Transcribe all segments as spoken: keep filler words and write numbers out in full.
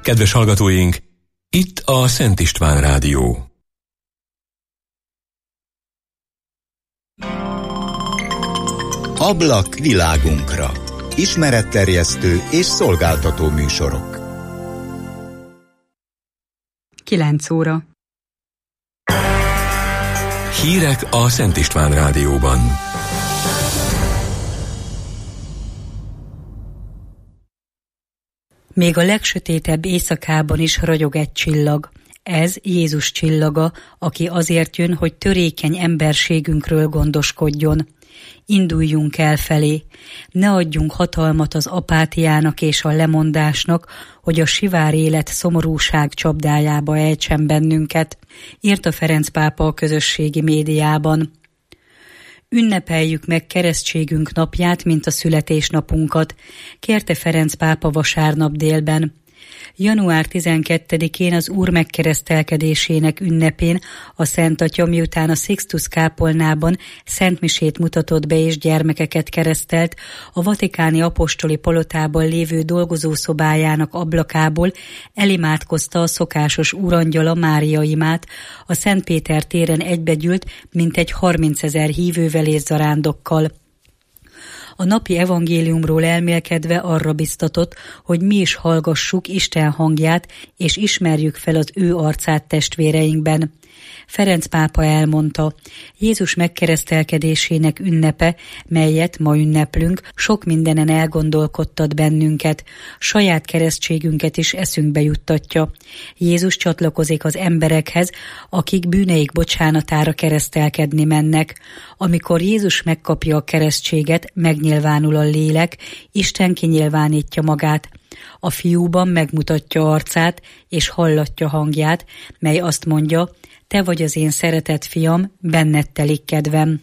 Kedves hallgatóink, itt a Szent István Rádió. Ablak világunkra. Ismeretterjesztő és szolgáltató műsorok. kilenc óra. Hírek a Szent István Rádióban. Még a legsötétebb éjszakában is ragyog egy csillag. Ez Jézus csillaga, aki azért jön, hogy törékeny emberségünkről gondoskodjon. Induljunk el felé. Ne adjunk hatalmat az apátiának és a lemondásnak, hogy a sivár élet szomorúság csapdájába ejtsen bennünket, írta Ferenc pápa a közösségi médiában. Ünnepeljük meg keresztségünk napját, mint a születésnapunkat, kérte Ferenc pápa vasárnap délben. január tizenkettedikén az Úr megkeresztelkedésének ünnepén a Szent Atya, miután a Sixtus kápolnában szentmisét mutatott be és gyermekeket keresztelt, a vatikáni apostoli palotában lévő dolgozószobájának ablakából elimádkozta a szokásos úrangyala, Mária imát, a Szent Péter téren egybegyűlt mintegy harmincezer hívővel és zarándokkal. A napi evangéliumról elmélkedve arra biztatott, hogy mi is hallgassuk Isten hangját, és ismerjük fel az ő arcát testvéreinkben. Ferenc pápa elmondta, Jézus megkeresztelkedésének ünnepe, melyet ma ünneplünk, sok mindenen elgondolkodtat bennünket, saját keresztségünket is eszünkbe juttatja. Jézus csatlakozik az emberekhez, akik bűneik bocsánatára keresztelkedni mennek. Amikor Jézus megkapja a keresztséget, megnyilvánul a lélek, Isten kinyilvánítja magát. A fiúban megmutatja arcát, és hallatja hangját, mely azt mondja, te vagy az én szeretett fiam, benned telik kedvem.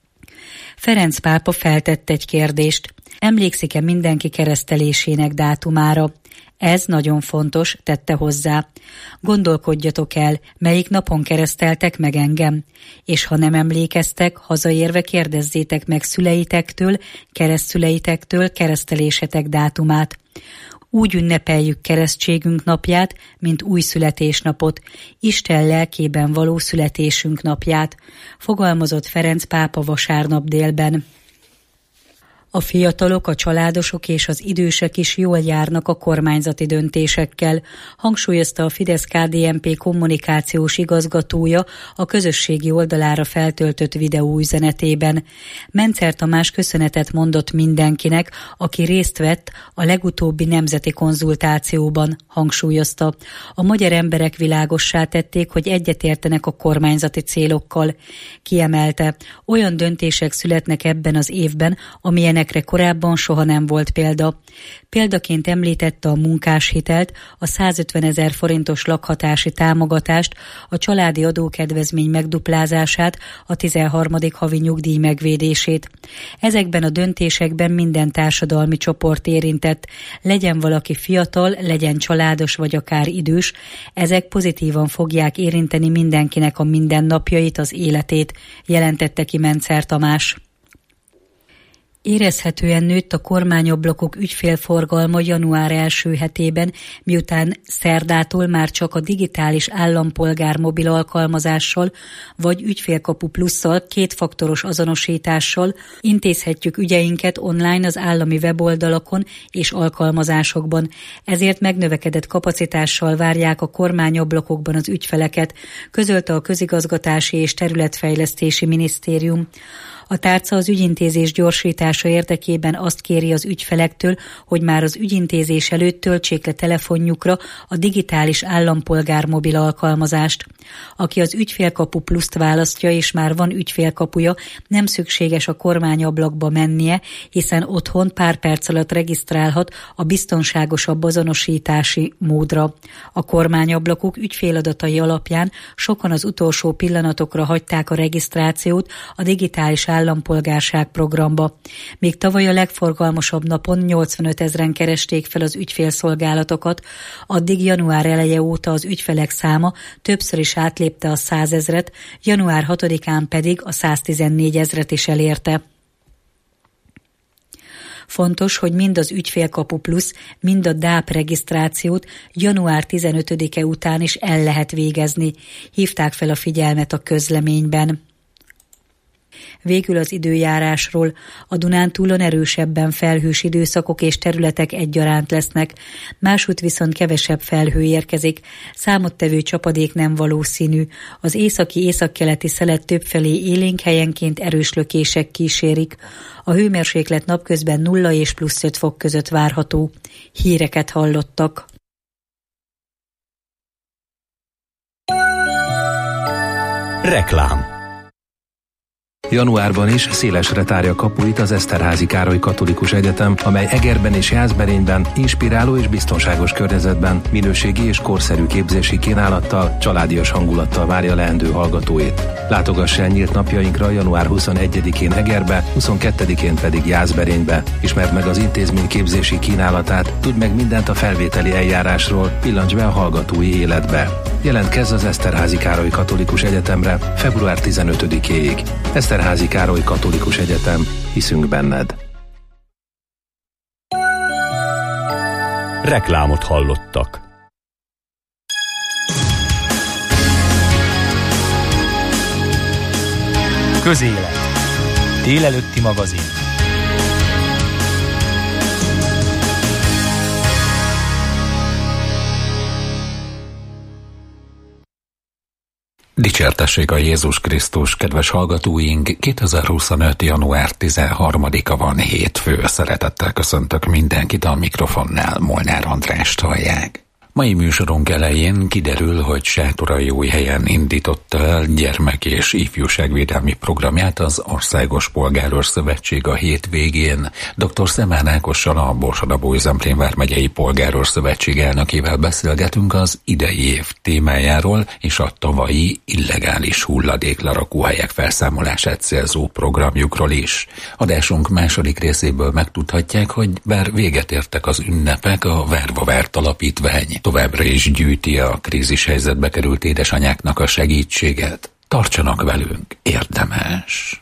Ferenc pápa feltett egy kérdést. Emlékszik-e mindenki keresztelésének dátumára? Ez nagyon fontos, tette hozzá. Gondolkodjatok el, melyik napon kereszteltek meg engem? És ha nem emlékeztek, hazaérve kérdezzétek meg szüleitektől, keresztszüleitektől keresztelésetek dátumát. Úgy ünnepeljük keresztségünk napját, mint új születésnapot, Isten lelkében való születésünk napját, fogalmazott Ferenc pápa vasárnap délben. A fiatalok, a családosok és az idősek is jól járnak a kormányzati döntésekkel, hangsúlyozta a Fidesz-ká dé en pé kommunikációs igazgatója a közösségi oldalára feltöltött videóüzenetében. Mencer Tamás köszönetet mondott mindenkinek, aki részt vett a legutóbbi nemzeti konzultációban, hangsúlyozta. A magyar emberek világossá tették, hogy egyetértenek a kormányzati célokkal. Kiemelte, olyan döntések születnek ebben az évben, amilyenek korábban soha nem volt példa. Példaként említette a munkáshitelt, a százötvenezer forintos lakhatási támogatást, a családi adókedvezmény megduplázását, a tizenharmadik havi nyugdíj megvédését. Ezekben a döntésekben minden társadalmi csoport érintett, legyen valaki fiatal, legyen családos vagy akár idős, ezek pozitívan fogják érinteni mindenkinek a mindennapjait, az életét, jelentette ki Mencer Tamás. Érezhetően nőtt a kormányablakok ügyfélforgalma január első hetében, miután szerdától már csak a digitális állampolgár mobil alkalmazással vagy ügyfélkapu plusszal, kétfaktoros azonosítással intézhetjük ügyeinket online az állami weboldalakon és alkalmazásokban. Ezért megnövekedett kapacitással várják a kormányablakokban az ügyfeleket, közölte a Közigazgatási és Területfejlesztési Minisztérium. A tárca az ügyintézés gyorsítása érdekében azt kéri az ügyfelektől, hogy már az ügyintézés előtt töltsék le telefonjukra a digitális állampolgár mobil alkalmazást. Aki az ügyfélkapu pluszt választja, és már van ügyfélkapuja, nem szükséges a kormányablakba mennie, hiszen otthon pár perc alatt regisztrálhat a biztonságosabb azonosítási módra. A kormányablakok ügyféladatai alapján sokan az utolsó pillanatokra hagyták a regisztrációt a digitális állampolgárság programba. Még tavaly a legforgalmasabb napon nyolcvanöt ezren keresték fel az ügyfélszolgálatokat, addig január eleje óta az ügyfelek száma többször is átlépte a százezret, január hatodikán pedig a száztizennégy ezret is elérte. Fontos, hogy mind az Ügyfélkapu Plusz, mind a dáp regisztrációt január tizenötödike után is el lehet végezni. Hívták fel a figyelmet a közleményben. Végül az időjárásról. A Dunántúlon erősebben felhős időszakok és területek egyaránt lesznek, másút viszont kevesebb felhő érkezik, számottevő csapadék nem valószínű. Az északi-északkeleti szelet többfelé élénk, helyenként erős lökések kísérik. A hőmérséklet napközben nulla és plusz öt fok között várható. Híreket hallottak. Reklám. Januárban is szélesre tárja kapuit az Eszterházy Károly Katolikus Egyetem, amely Egerben és Jászberényben inspiráló és biztonságos környezetben minőségi és korszerű képzési kínálattal, családias hangulattal várja leendő hallgatóit. Látogass el nyílt napjainkra január huszonegyedikén Egerbe, huszonkettedikén pedig Jászberénybe. Ismerd meg az intézmény képzési kínálatát, tudd meg mindent a felvételi eljárásról, pillancs be a hallgatói életbe. Jelentkezz az Eszterházy Károly Katolikus Egyetemre február tizenötödikéig. Eszterházy Károly Katolikus Egyetem, hiszünk benned. Reklámot hallottak. Közélet. Délelőtti magazin. Dicsértessék a Jézus Krisztus, kedves hallgatóink! kétezer-huszonöt. január tizenharmadika van, hétfő. Szeretettel köszöntök mindenkit, a mikrofonnál Molnár Andrást hallják. Mai műsorunk elején kiderül, hogy Sátoraljóhelyen indította el gyermek- és ifjúságvédelmi programját az Országos Polgárőr Szövetség a hétvégén. dr. Szemán Ákossal, a Borsod-Abaúj-Zemplén vármegyei Polgárőr Szövetség elnökével beszélgetünk az idei év témájáról és a tavalyi illegális hulladéklerakóhelyek felszámolását célzó programjukról is. Adásunk második részéből megtudhatják, hogy bár véget értek az ünnepek, a Várva Várt Alapítvány továbbra is gyűjti a krízis helyzetbe került édesanyáknak a segítséget. Tartsanak velünk, érdemes!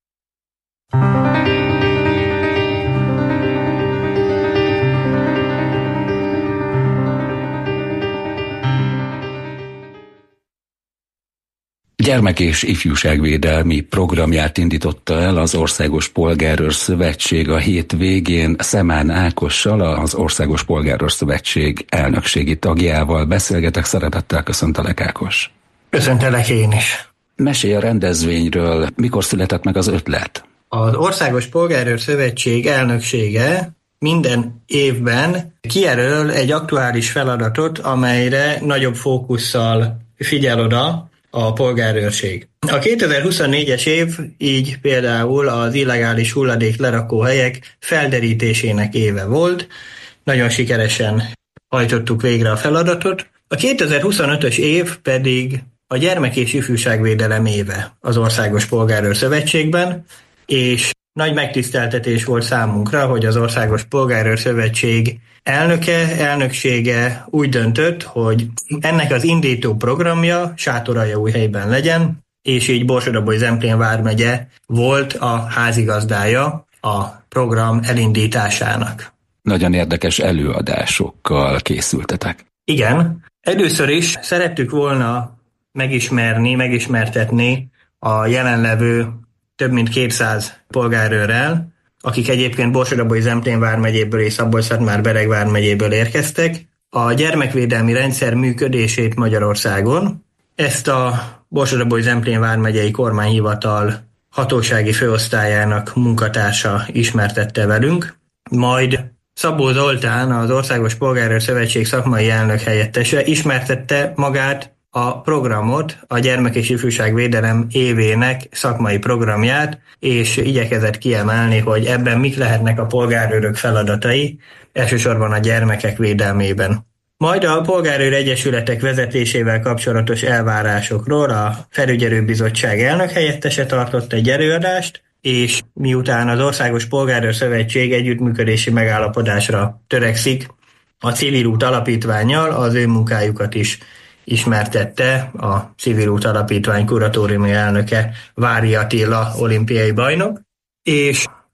Gyermek- és ifjúságvédelmi programját indította el az Országos Polgárőr Szövetség a hét végén. Szemán Ákossal, az Országos Polgárőr Szövetség elnökségi tagjával beszélgetek. Szeretettel köszöntelek, Ákos. Köszöntelek én is. Mesélj a rendezvényről, mikor született meg az ötlet? Az Országos Polgárőr Szövetség elnöksége minden évben kijelöl egy aktuális feladatot, amelyre nagyobb fókusszal figyel oda a polgárőrség. A kétezer-huszonnégyes év így például az illegális hulladék lerakóhelyek felderítésének éve volt. Nagyon sikeresen hajtottuk végre a feladatot. A kétezer-huszonötös év pedig a gyermek- és ifjúságvédelem éve az Országos Polgárőr Szövetségben, és nagy megtiszteltetés volt számunkra, hogy az Országos Polgárőr Szövetség elnöke, elnöksége úgy döntött, hogy ennek az indító programja Sátoraljaújhelyben legyen, és így Borsod-Abaúj-Zemplén vármegye volt a házigazdája a program elindításának. Nagyon érdekes előadásokkal készültetek. Igen, először is szerettük volna megismerni, megismertetni a jelenlevő több mint kétszáz polgárőrrel, akik egyébként Borsod-Abaúj-Zemplén vármegyéből és Szabolcs-Szatmár-Bereg vármegyéből érkeztek, a gyermekvédelmi rendszer működését Magyarországon. Ezt a Borsod-Abaúj-Zemplén vármegyei kormányhivatal hatósági főosztályának munkatársa ismertette velünk, majd Szabó Zoltán, az Országos Polgárőr Szövetség szakmai elnök helyettese ismertette magát, a programot, a Gyermek- és Ifjúságvédelem évének szakmai programját, és igyekezett kiemelni, hogy ebben mik lehetnek a polgárőrök feladatai, elsősorban a gyermekek védelmében. Majd a polgárőr egyesületek vezetésével kapcsolatos elvárásokról a Felügyelőbizottság elnök helyettese tartott egy előadást, és miután az Országos Polgárőr Szövetség együttműködési megállapodásra törekszik a Civil Út Alapítvánnyal, az ő munkájukat is ismertette a Civil Út Alapítvány kuratóriumi elnöke, Vári Attila olimpiai bajnok, és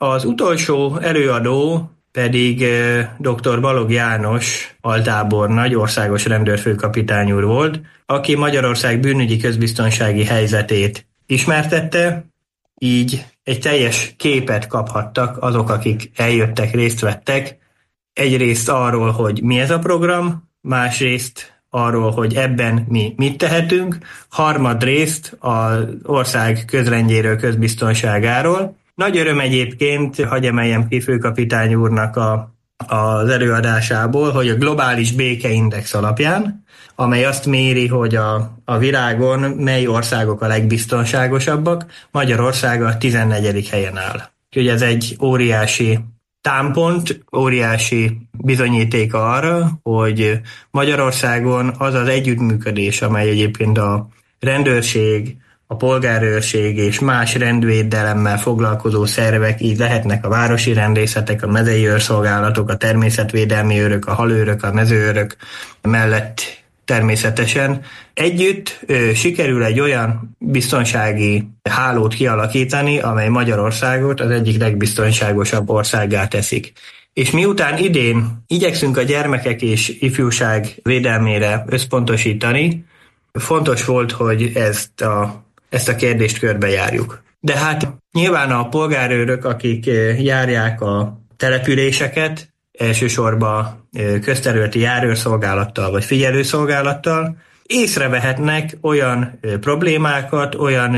Az utolsó előadó pedig dr. Balogh János altábornagy, országos rendőrfőkapitány úr volt, aki Magyarország bűnügyi közbiztonsági helyzetét ismertette, így egy teljes képet kaphattak azok, akik eljöttek, részt vettek. Egyrészt arról, hogy mi ez a program, másrészt arról, hogy ebben mi mit tehetünk, harmadrészt az ország közrendjéről, közbiztonságáról. Nagy öröm egyébként, hadd emeljem ki főkapitány úrnak a, az előadásából, hogy a globális békeindex alapján, amely azt méri, hogy a, a világon mely országok a legbiztonságosabbak, Magyarország a tizennegyedik helyen áll. Úgyhogy ez egy óriási támpont, óriási bizonyítéka arra, hogy Magyarországon az az együttműködés, amely egyébként a rendőrség, a polgárőrség és más rendvédelemmel foglalkozó szervek, így lehetnek a városi rendészetek, a mezei őrszolgálatok, a természetvédelmi őrök, a halőrök, a mezőőrök mellett természetesen. Együtt ö, sikerül egy olyan biztonsági hálót kialakítani, amely Magyarországot az egyik legbiztonságosabb országgá teszik. És miután idén igyekszünk a gyermekek és ifjúság védelmére összpontosítani, fontos volt, hogy ezt a ezt a kérdést körbejárjuk. De hát nyilván a polgárőrök, akik járják a településeket, elsősorban közterületi járőrszolgálattal vagy figyelőszolgálattal, észrevehetnek olyan problémákat, olyan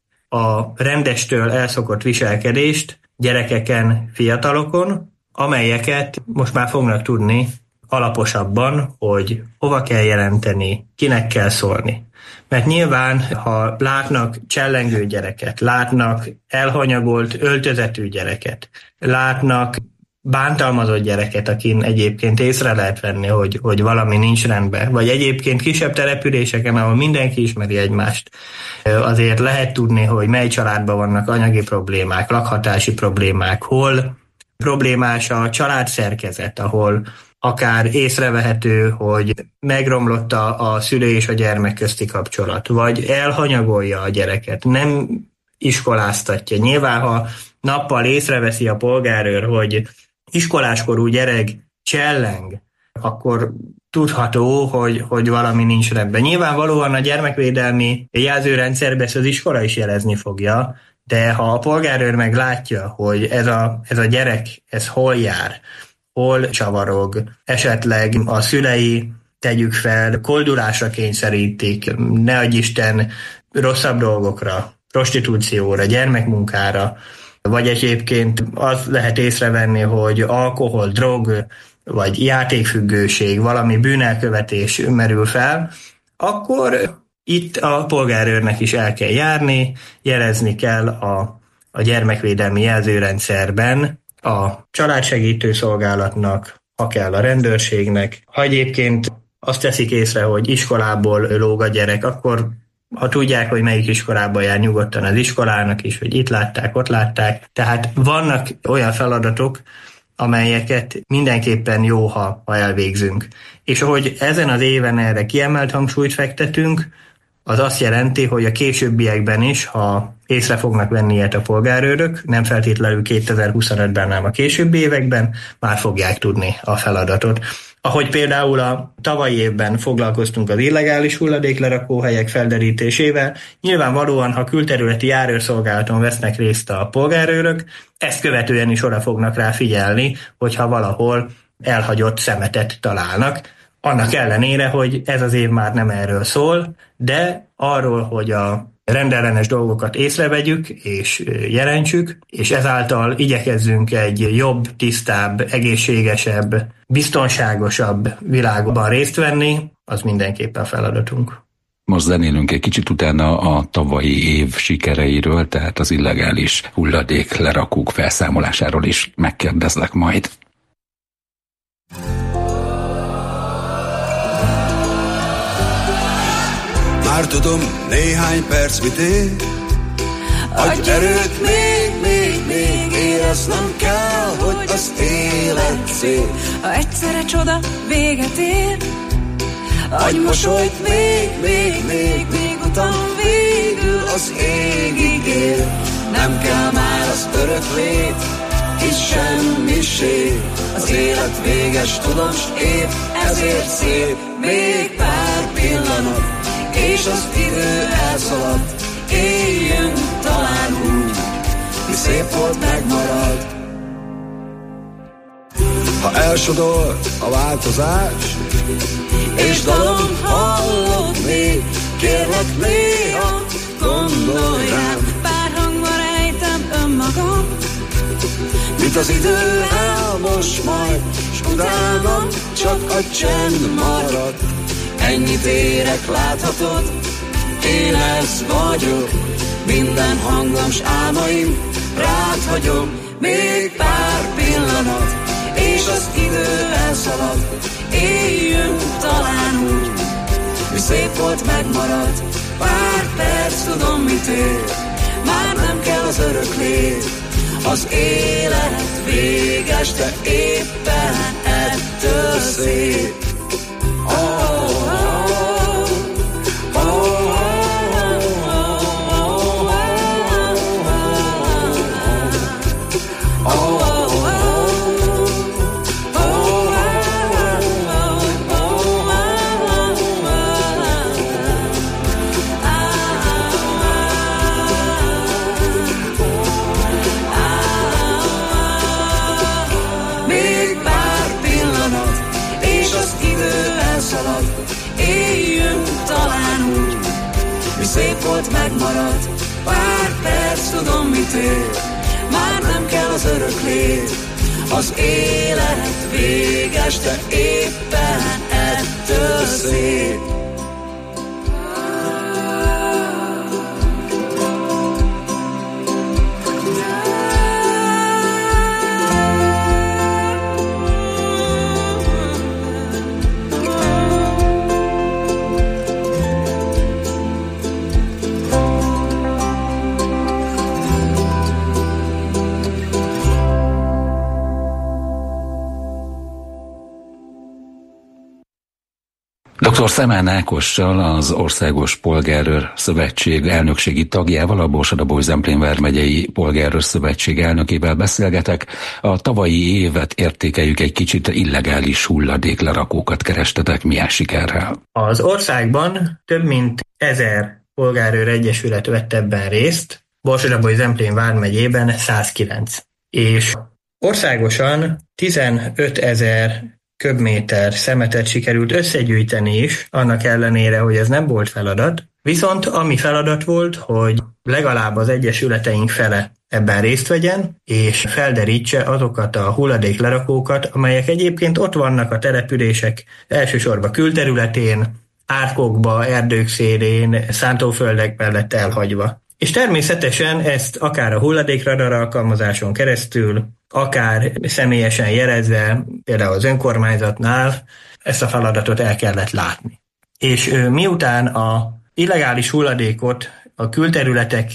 a rendestől elszokott viselkedést gyerekeken, fiatalokon, amelyeket most már fognak tudni alaposabban, hogy hova kell jelenteni, kinek kell szólni. Mert nyilván, ha látnak csellengő gyereket, látnak elhanyagolt, öltözetű gyereket, látnak bántalmazott gyereket, akin egyébként észre lehet venni, hogy, hogy valami nincs rendben, vagy egyébként kisebb településeken, ahol mindenki ismeri egymást, azért lehet tudni, hogy mely családban vannak anyagi problémák, lakhatási problémák, hol problémás a családszerkezet, ahol akár észrevehető, hogy megromlott a, a szülő és a gyermek közti kapcsolat, vagy elhanyagolja a gyereket, nem iskoláztatja. Nyilván, ha nappal észreveszi a polgárőr, hogy iskoláskorú gyerek cselleng, akkor tudható, hogy, hogy valami nincs rendben. Nyilvánvalóan a gyermekvédelmi jelzőrendszerbe ezt az iskola is jelezni fogja, de ha a polgárőr meg látja, hogy ez a, ez a gyerek, ez hol jár, hol csavarog, esetleg a szülei, tegyük fel, koldulásra kényszerítik, ne adj Isten, rosszabb dolgokra, prostitúcióra, gyermekmunkára, vagy egyébként az lehet észrevenni, hogy alkohol, drog, vagy játékfüggőség, valami bűnelkövetés merül fel, akkor itt a polgárőrnek is el kell járni, jelezni kell a, a gyermekvédelmi jelzőrendszerben a családsegítő szolgálatnak, ha kell a rendőrségnek. Ha egyébként azt teszik észre, hogy iskolából lóg a gyerek, akkor ha tudják, hogy melyik iskolában jár, nyugodtan az iskolának is, hogy itt látták, ott látták. Tehát vannak olyan feladatok, amelyeket mindenképpen jó, ha, ha elvégzünk. És ahogy ezen az éven erre kiemelt hangsúlyt fektetünk, az azt jelenti, hogy a későbbiekben is, ha észre fognak venni ilyet a polgárőrök, nem feltétlenül kétezer-huszonötben, hanem a későbbi években már fogják tudni a feladatot. Ahogy például a tavalyi évben foglalkoztunk az illegális hulladéklerakóhelyek felderítésével, nyilvánvalóan, ha külterületi járőrszolgálaton vesznek részt a polgárőrök, ezt követően is oda fognak rá figyelni, hogyha valahol elhagyott szemetet találnak. Annak ellenére, hogy ez az év már nem erről szól, de arról, hogy a rendellenes dolgokat észrevegyük és jelentsük, és ezáltal igyekezzünk egy jobb, tisztább, egészségesebb, biztonságosabb világban részt venni, az mindenképpen feladatunk. Most zenélünk egy kicsit utána a tavalyi év sikereiről, tehát az illegális hulladék lerakók felszámolásáról is megkérdezlek majd. Már tudom, néhány perc mit ér. Adj erőt még, még, még, éreznem kell, hogy az élet szép. Ha egyszerre csoda véget ér, adj mosolyt még, még, még, még utam végül az égig ér. Nem kell már az örök lét, itt semmiség. Az élet véges, tudom, s épp ezért szép. Még pár pillanat, és az idő elszaladt. Éljünk talán úgy, mi szép volt, megmarad. Ha elsodor a változás, és dalom hallod még, kérlek néha gondolj rám. Pár hangban rejtem önmagam, mint az idő elmos majd, s utána csak a csend marad. Ennyit érek, láthatod, én ez vagyok, minden hangom s álmaim rád hagyom. Még pár pillanat, és az idő elszalad. Éljünk talán úgy, mi szép volt, megmarad. Pár perc, tudom, mit ér, már nem kell az örök lét. Az élet véges, de éppen ettől szép. Oh, oh, oh, oh, oh. Szép volt, megmarad, pár perc, tudom, mit ér, már nem kell az örök lét. Az élet véges, de éppen ettől szép. doktor Szemán Ákossal, az Országos Polgárőr Szövetség elnökségi tagjával, a Borsod-Abaúj-Zemplén vármegyei Polgárőr Szövetség elnökével beszélgetek. A tavalyi évet értékeljük egy kicsit, illegális hulladéklerakókat kerestetek, milyen sikerrel? Az országban több mint ezer polgárőr egyesület vett ebben részt, Borsod-Abaúj-Zemplén vármegyében százkilenc. És országosan tizenötezer köbméter szemetet sikerült összegyűjteni is, annak ellenére, hogy ez nem volt feladat. Viszont ami feladat volt, hogy legalább az egyesületeink fele ebben részt vegyen, és felderítse azokat a hulladéklerakókat, amelyek egyébként ott vannak a települések elsősorban külterületén, árkokba, erdők szélén, szántóföldek mellett elhagyva. És természetesen ezt akár a hulladékradar alkalmazáson keresztül, akár személyesen jelezve, például az önkormányzatnál ezt a feladatot el kellett látni. És miután a illegális hulladékot a külterületek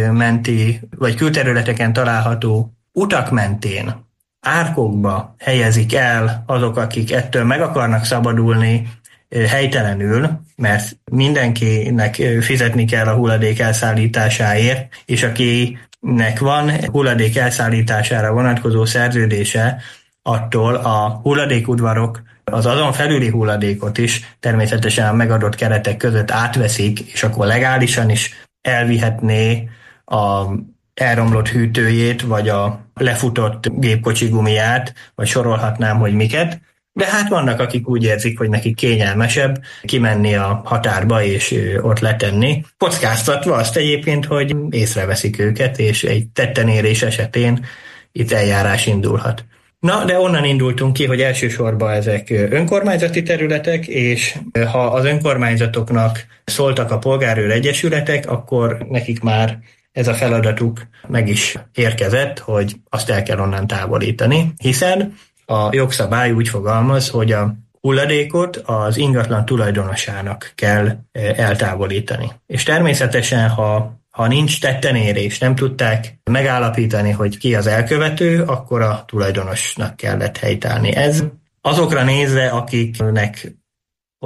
menti, vagy külterületeken található utak mentén, árkokba helyezik el azok, akik ettől meg akarnak szabadulni helytelenül, mert mindenkinek fizetni kell a hulladék elszállításáért, és akinek van hulladék elszállítására vonatkozó szerződése, attól a hulladékudvarok az azon felüli hulladékot is természetesen a megadott keretek között átveszik, és akkor legálisan is elvihetné a elromlott hűtőjét, vagy a lefutott gépkocsi gumiját, vagy sorolhatnám, hogy miket. De hát vannak, akik úgy érzik, hogy nekik kényelmesebb kimenni a határba és ott letenni, kockáztatva azt egyébként, hogy észreveszik őket, és egy tettenérés esetén itt eljárás indulhat. Na, de onnan indultunk ki, hogy elsősorban ezek önkormányzati területek, és ha az önkormányzatoknak szóltak a polgárőr egyesületek, akkor nekik már ez a feladatuk meg is érkezett, hogy azt el kell onnan távolítani, hiszen a jogszabály úgy fogalmaz, hogy a hulladékot az ingatlan tulajdonosának kell eltávolítani. És természetesen, ha, ha nincs tettenérés, nem tudták megállapítani, hogy ki az elkövető, akkor a tulajdonosnak kellett helytállni. Ez azokra nézve, akiknek ott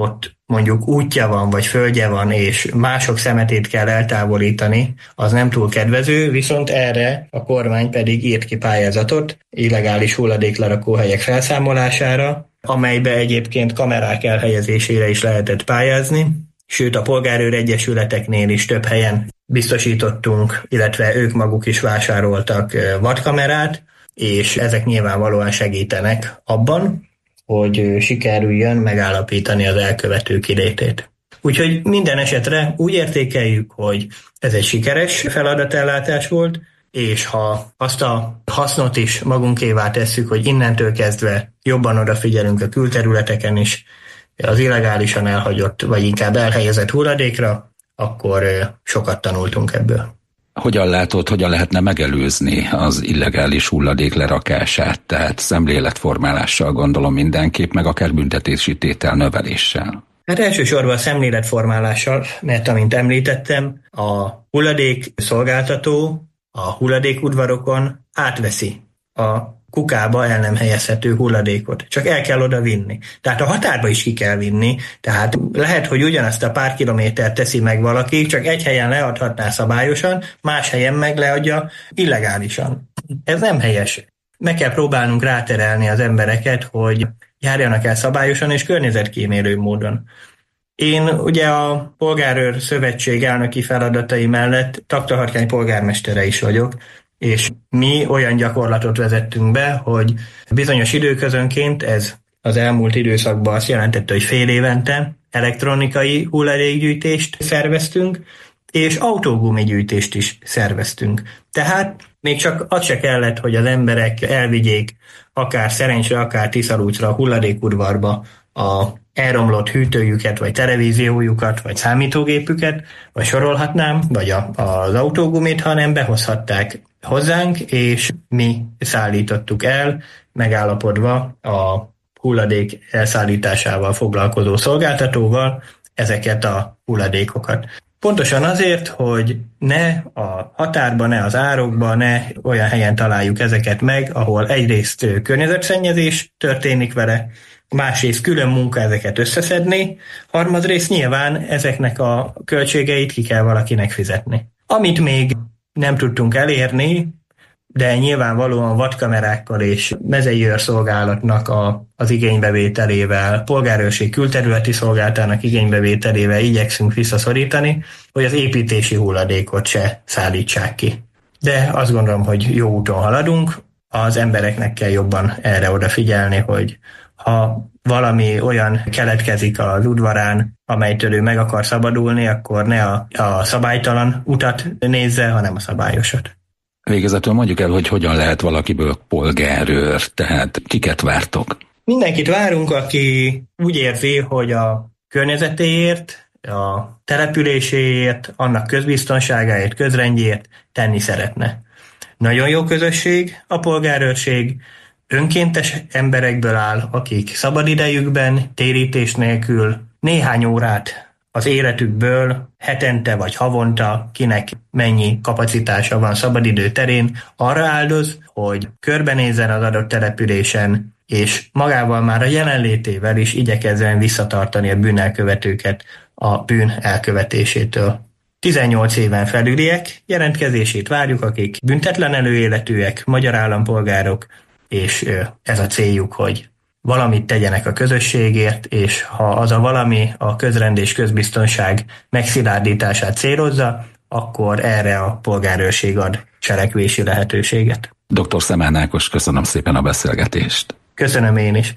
mondjuk útja van, vagy földje van, és mások szemetét kell eltávolítani, az nem túl kedvező, viszont erre a kormány pedig írt ki pályázatot illegális hulladéklerakóhelyek felszámolására, amelybe egyébként kamerák elhelyezésére is lehetett pályázni, sőt a polgárőr egyesületeknél is több helyen biztosítottunk, illetve ők maguk is vásároltak vadkamerát, és ezek nyilvánvalóan segítenek abban, hogy sikerüljön megállapítani az elkövető kilétét. Úgyhogy minden esetre úgy értékeljük, hogy ez egy sikeres feladatellátás volt, és ha azt a hasznot is magunkévá tesszük, hogy innentől kezdve jobban odafigyelünk a külterületeken is az illegálisan elhagyott, vagy inkább elhelyezett hulladékra, akkor sokat tanultunk ebből. Hogyan látod, hogyan lehetne megelőzni az illegális hulladék lerakását, tehát szemléletformálással gondolom mindenképp, meg akár büntetési tétel növeléssel? Hát elsősorban a szemléletformálással, mert amint említettem, a hulladék szolgáltató a hulladékudvarokon átveszi a kukába el nem helyezhető hulladékot. Csak el kell oda vinni. Tehát a határba is ki kell vinni, tehát lehet, hogy ugyanazt a pár kilométert teszi meg valaki, csak egy helyen leadhatná szabályosan, más helyen meg leadja illegálisan. Ez nem helyes. Meg kell próbálnunk ráterelni az embereket, hogy járjanak el szabályosan és környezetkímélő módon. Én ugye a Polgárőr Szövetség elnöki feladatai mellett Taktaharkány polgármestere is vagyok, és mi olyan gyakorlatot vezettünk be, hogy bizonyos időközönként, ez az elmúlt időszakban azt jelentette, hogy fél évente elektronikai hulladékgyűjtést szerveztünk, és autógumigyűjtést is szerveztünk. Tehát még csak az se kellett, hogy az emberek elvigyék akár Szerencsre, akár Tiszalúcra, a hulladékudvarba a elromlott hűtőjüket, vagy televíziójukat, vagy számítógépüket, vagy sorolhatnám, vagy a, az autógumit, hanem behozhatták hozzánk, és mi szállítottuk el, megállapodva a hulladék elszállításával foglalkozó szolgáltatóval ezeket a hulladékokat. Pontosan azért, hogy ne a határban, ne az árokban, ne olyan helyen találjuk ezeket meg, ahol egyrészt környezetszennyezés történik vele, másrészt külön munka ezeket összeszedni, harmadrészt nyilván ezeknek a költségeit ki kell valakinek fizetni. Amit még nem tudtunk elérni, de nyilvánvalóan vadkamerákkal és mezei őrszolgálatnak a, az igénybevételével, polgárőrség külterületi szolgáltának igénybevételével igyekszünk visszaszorítani, hogy az építési hulladékot se szállítsák ki. De azt gondolom, hogy jó úton haladunk, az embereknek kell jobban erre odafigyelni, hogy ha valami olyan keletkezik az udvarán, amelytől ő meg akar szabadulni, akkor ne a, a szabálytalan utat nézze, hanem a szabályosat. Végezetül mondjuk el, hogy hogyan lehet valakiből polgárőr, tehát kiket vártok? Mindenkit várunk, aki úgy érzi, hogy a környezetéért, a településéért, annak közbiztonságáért, közrendjéért tenni szeretne. Nagyon jó közösség a polgárőrség, önkéntes emberekből áll, akik szabadidejükben, térítés nélkül néhány órát az életükből hetente vagy havonta, kinek mennyi kapacitása van szabadidő terén, arra áldoz, hogy körbenézzen az adott településen, és magával már a jelenlétével is igyekezzen visszatartani a bűnelkövetőket a bűn elkövetésétől. tizennyolc éven felüliek jelentkezését várjuk, akik büntetlen előéletűek, magyar állampolgárok, és ez a céljuk, hogy valamit tegyenek a közösségért, és ha az a valami a közrend és közbiztonság megszilárdítását célozza, akkor erre a polgárőrség ad cselekvési lehetőséget. doktor Szemán Ákos, köszönöm szépen a beszélgetést. Köszönöm én is.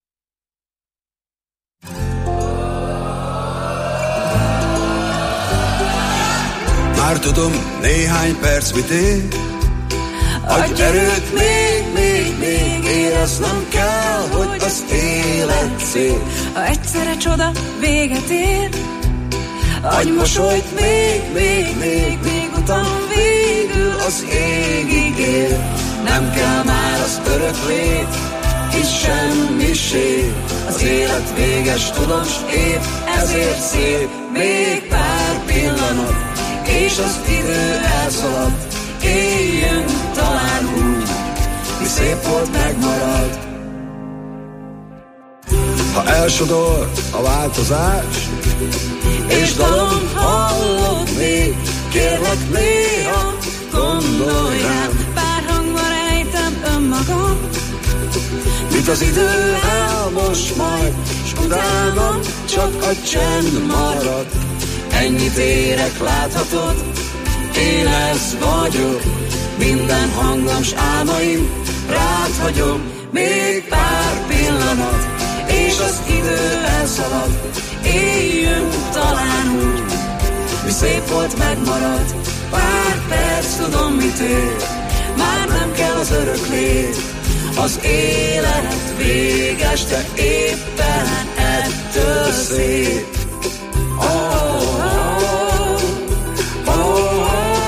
Már tudom, néhány perc mit ér, adj erőt még, még, még, éreznem kell, hogy az élet szép. Ha egyszerre csoda véget ér, adj mosolyt még, még, még, még, utam végül az égig ér. Nem kell már az örök lét, hisz semmiség, az élet véges, tudom, s épp ezért szép. Még pár pillanat, és az idő elszaladt, éljünk talán úgy, mi szép volt, megmarad. ha elsodor a változás, és dalom hallod még, kérlek néha gondolj rám. Pár hangban rejtem önmagam, mint az idő elmos majd, s utána csak a csend marad. Ennyit érek, láthatod, én ez vagyok, minden hangom s álmaim rád hagyom. Még pár pillanat, és az idő elszalad, éljünk talán úgy, mi szép volt, megmarad. Pár perc, tudom mit ér, már nem kell az örök lét, az élet véges, de éppen ettől szép. Oh, oh, oh, oh, oh.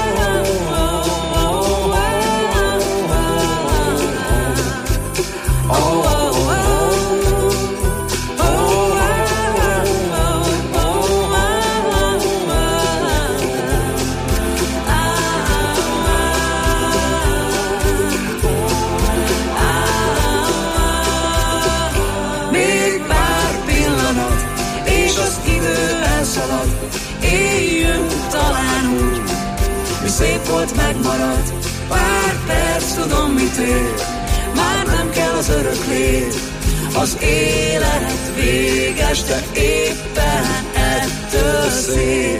Szép volt, megmarad, pár perc, tudom mit ér, már nem kell az örök lét, az élet véges, de éppen ettől szép.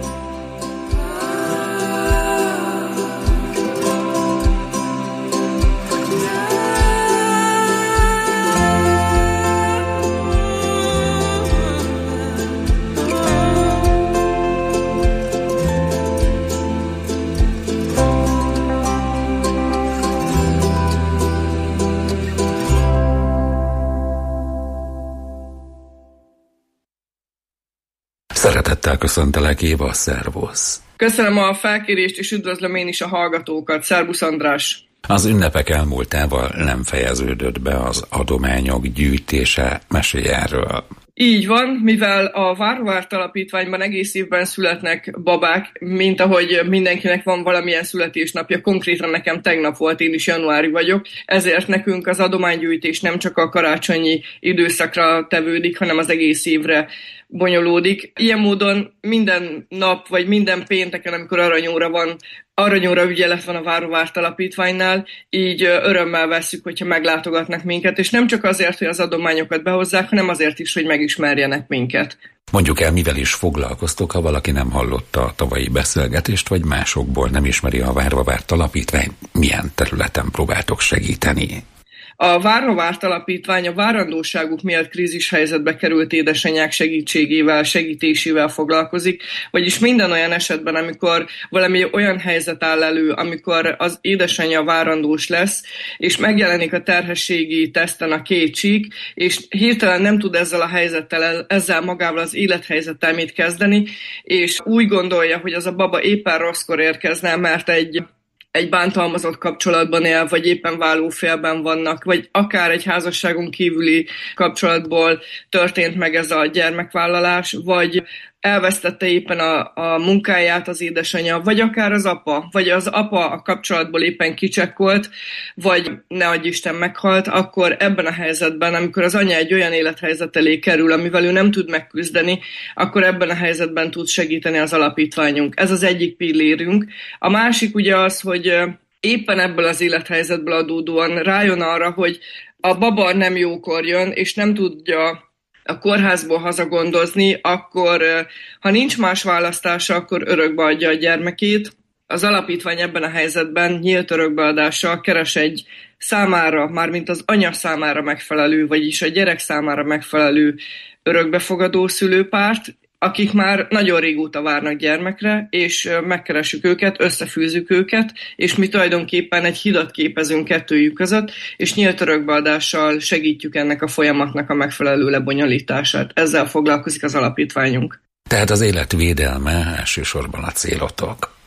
Szeretettel köszöntelek, Éva, szervusz! Köszönöm a felkérést, és üdvözlöm én is a hallgatókat. Szervusz, András! Az ünnepek elmúltával nem fejeződött be az adományok gyűjtése, mesélj erről. Így van, mivel a Várovárt Alapítványban egész évben születnek babák, mint ahogy mindenkinek van valamilyen születésnapja, konkrétan nekem tegnap volt, én is januári vagyok, ezért nekünk az adománygyűjtés nem csak a karácsonyi időszakra tevődik, hanem az egész évre bonyolódik. Ilyen módon minden nap, vagy minden pénteken, amikor aranyóra van, aranyóra ügyelet van a Várovárt Alapítványnál, így örömmel vesszük, hogyha meglátogatnak minket, és nem csak azért, hogy az adományokat behozzák, hanem azért is, hogy megismerjenek minket. Mondjuk el, mivel is foglalkoztok, ha valaki nem hallotta a tavalyi beszélgetést, vagy másokból nem ismeri a Várovárt Alapítványt, milyen területen próbáltok segíteni? A Várovárt Alapítvány a várandóságuk miatt krízishelyzetbe került édesanyák segítségével, segítésével foglalkozik, vagyis minden olyan esetben, amikor valami olyan helyzet áll elő, amikor az édesanyja várandós lesz, és megjelenik a terhességi teszten a két csík, és hirtelen nem tud ezzel a helyzettel, ezzel magával az élethelyzettel mit kezdeni, és úgy gondolja, hogy az a baba éppen rosszkor érkezne, mert egy egy bántalmazott kapcsolatban él, vagy éppen válófélben vannak, vagy akár egy házasságon kívüli kapcsolatból történt meg ez a gyermekvállalás, vagy elvesztette éppen a, a munkáját az édesanyja, vagy akár az apa, vagy az apa a kapcsolatból éppen kicsekkolt, vagy ne adj Isten meghalt, akkor ebben a helyzetben, amikor az anya egy olyan élethelyzet elé kerül, amivel ő nem tud megküzdeni, akkor ebben a helyzetben tud segíteni az alapítványunk. Ez az egyik pillérünk. A másik ugye az, hogy éppen ebből az élethelyzetből adódóan rájön arra, hogy a baba nem jókor jön, és nem tudja a kórházból hazagondozni, akkor ha nincs más választása, akkor örökbe adja a gyermekét. Az alapítvány ebben a helyzetben nyílt örökbeadással keres egy számára, mármint az anya számára megfelelő, vagyis a gyerek számára megfelelő örökbefogadó szülőpárt, akik már nagyon régóta várnak gyermekre, és megkeressük őket, összefűzzük őket, és mi tulajdonképpen egy hidat képezünk kettőjük között, és nyílt örökbeadással segítjük ennek a folyamatnak a megfelelő lebonyolítását. Ezzel foglalkozik az alapítványunk. Tehát az élet védelme elsősorban a célotok.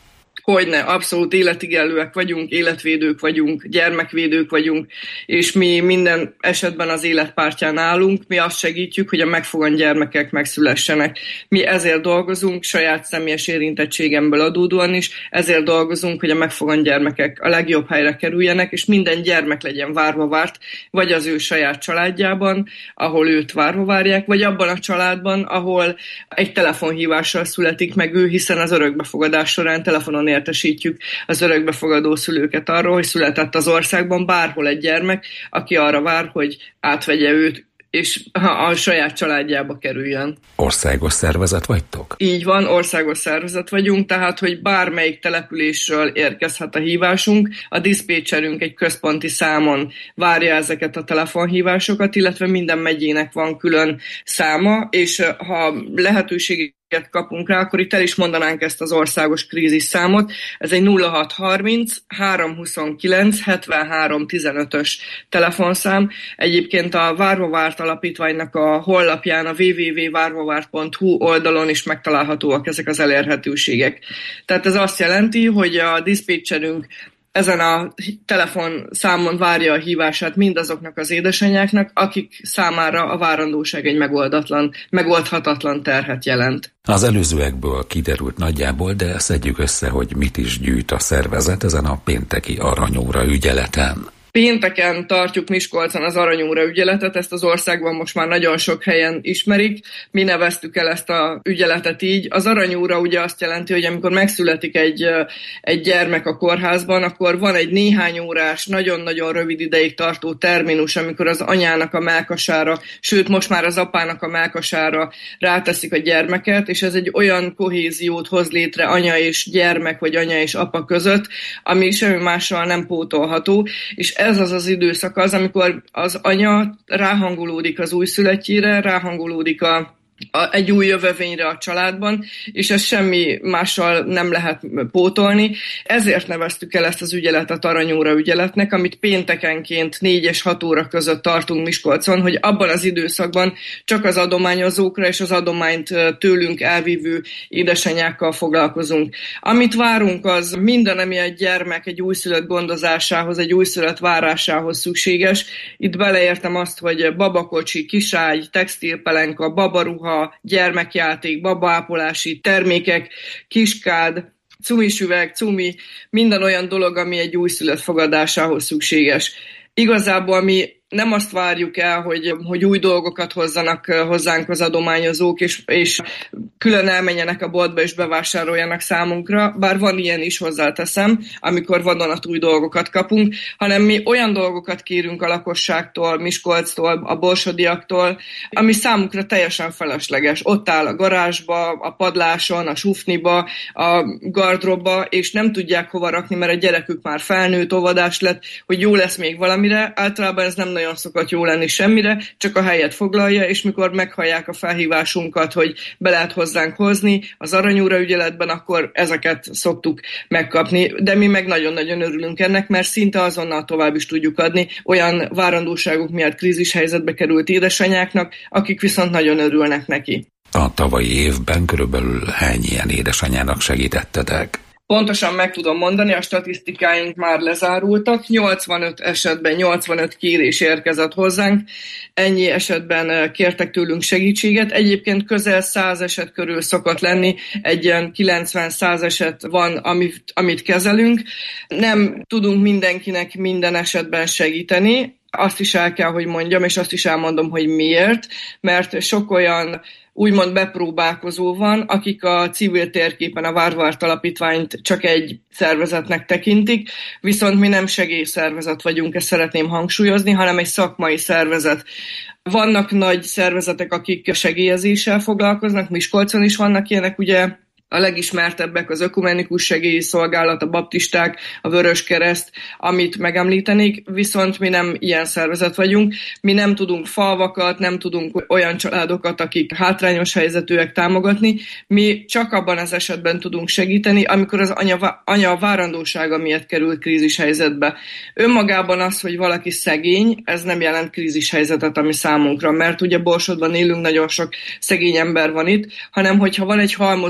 Hogyne, abszolút életigenlőek vagyunk, életvédők vagyunk, gyermekvédők vagyunk, és mi minden esetben az életpártján állunk, mi azt segítjük, hogy a megfogant gyermekek megszülessenek. Mi ezért dolgozunk, saját személyes érintettségemből adódóan is, ezért dolgozunk, hogy a megfogant gyermekek a legjobb helyre kerüljenek, és minden gyermek legyen várva várt, vagy az ő saját családjában, ahol őt várva várják, vagy abban a családban, ahol egy telefonhívással születik meg ő, hiszen az örökbefogadás során telefonon értesítjük az örökbefogadó szülőket arról, hogy született az országban bárhol egy gyermek, aki arra vár, hogy átvegye őt, és a saját családjába kerüljön. Országos szervezet vagytok? Így van, országos szervezet vagyunk, tehát, hogy bármelyik településről érkezhet a hívásunk, a diszpécserünk egy központi számon várja ezeket a telefonhívásokat, illetve minden megyének van külön száma, és ha lehetőség kapunk rá, akkor itt el is mondanánk ezt az országos krízis számot. Ez egy nulla hat harminc háromszázhuszonkilenc hetvenhárom tizenötös telefonszám. Egyébként a Várva Várt Alapítványnak a honlapján, a double-u double-u double pont várva várt pont hu oldalon is megtalálhatóak ezek az elérhetőségek. Tehát ez azt jelenti, hogy a diszpécserünk ezen a telefonszámon várja a hívását mindazoknak az édesanyáknak, akik számára a várandóság egy megoldatlan, megoldhatatlan terhet jelent. Az előzőekből kiderült nagyjából, de szedjük össze, hogy mit is gyűjt a szervezet ezen a pénteki aranyóra ügyeleten. Pénteken tartjuk Miskolcon az aranyóra ügyeletet, ezt az országban most már nagyon sok helyen ismerik. Mi neveztük el ezt a ügyeletet így. Az aranyóra ugye azt jelenti, hogy amikor megszületik egy, egy gyermek a kórházban, akkor van egy néhány órás, nagyon-nagyon rövid ideig tartó terminus, amikor az anyának a mellkasára, sőt most már az apának a mellkasára ráteszik a gyermeket, és ez egy olyan kohéziót hoz létre anya és gyermek, vagy anya és apa között, ami semmi mással nem pótolható, és ez az az időszak az, amikor az anya ráhangolódik az újszülöttjére, ráhangolódik a A, egy új jövevényre a családban, és ezt semmi mással nem lehet pótolni. Ezért neveztük el ezt az ügyeletet aranyóra ügyeletnek, amit péntekenként négy és hat óra között tartunk Miskolcon, hogy abban az időszakban csak az adományozókra és az adományt tőlünk elvívő édesanyákkal foglalkozunk. Amit várunk, az minden, ami egy gyermek egy újszülött gondozásához, egy újszülött várásához szükséges. Itt beleértem azt, hogy babakocsi, kiságy, textilpelenka, babaruha, gyermekjáték, babaápolási termékek, kiskád, cumisüveg, cumi, minden olyan dolog, ami egy újszülött fogadásához szükséges. Igazából mi nem azt várjuk el, hogy, hogy új dolgokat hozzanak hozzánk az adományozók, és, és külön elmenjenek a boltba és bevásároljanak számunkra, bár van ilyen is, hozzáteszem, amikor vadonatúj dolgokat kapunk, hanem mi olyan dolgokat kérünk a lakosságtól, Miskolctól, a borsodiaktól, ami számukra teljesen felesleges. Ott áll a garázsba, a padláson, a sufniba, a gardróbba, és nem tudják hova rakni, mert a gyerekük már felnőtt, óvodás lett, hogy jó lesz még valamire. Általában ez nem nagyon szokott jó lenni semmire, csak a helyet foglalja, és mikor meghallják a felhívásunkat, hogy be lehet hozzánk hozni az aranyóra ügyeletben, akkor ezeket szoktuk megkapni. De mi meg nagyon-nagyon örülünk ennek, mert szinte azonnal tovább is tudjuk adni olyan várandóságok miatt krízis helyzetbe került édesanyáknak, akik viszont nagyon örülnek neki. A tavalyi évben körülbelül hány ilyen édesanyának segítettetek? Pontosan meg tudom mondani, a statisztikáink már lezárultak. nyolcvanöt esetben nyolcvanöt kérés érkezett hozzánk. Ennyi esetben kértek tőlünk segítséget. Egyébként közel száz eset körül szokott lenni, egy ilyen kilencven-száz eset van, amit, amit kezelünk. Nem tudunk mindenkinek minden esetben segíteni. Azt is el kell, hogy mondjam, és azt is elmondom, hogy miért. Mert sok olyan úgymond bepróbálkozó van, akik a civil térképen a Várva Várt Alapítványt csak egy szervezetnek tekintik, viszont mi nem segélyszervezet vagyunk, ezt szeretném hangsúlyozni, hanem egy szakmai szervezet. Vannak nagy szervezetek, akik segélyezéssel foglalkoznak, Miskolcon is vannak ilyenek, ugye, a legismertebbek az Ökumenikus Segélyi Szolgálat, a baptisták, a Vöröskereszt, amit megemlítenék, viszont mi nem ilyen szervezet vagyunk. Mi nem tudunk falvakat, nem tudunk olyan családokat, akik hátrányos helyzetűek támogatni. Mi csak abban az esetben tudunk segíteni, amikor az anya, anya a várandósága miatt került krízis helyzetbe. Önmagában az, hogy valaki szegény, ez nem jelent krízis helyzetet, ami számunkra, mert ugye Borsodban élünk, nagyon sok szegény ember van itt, hanem hogyha van egy halmozódás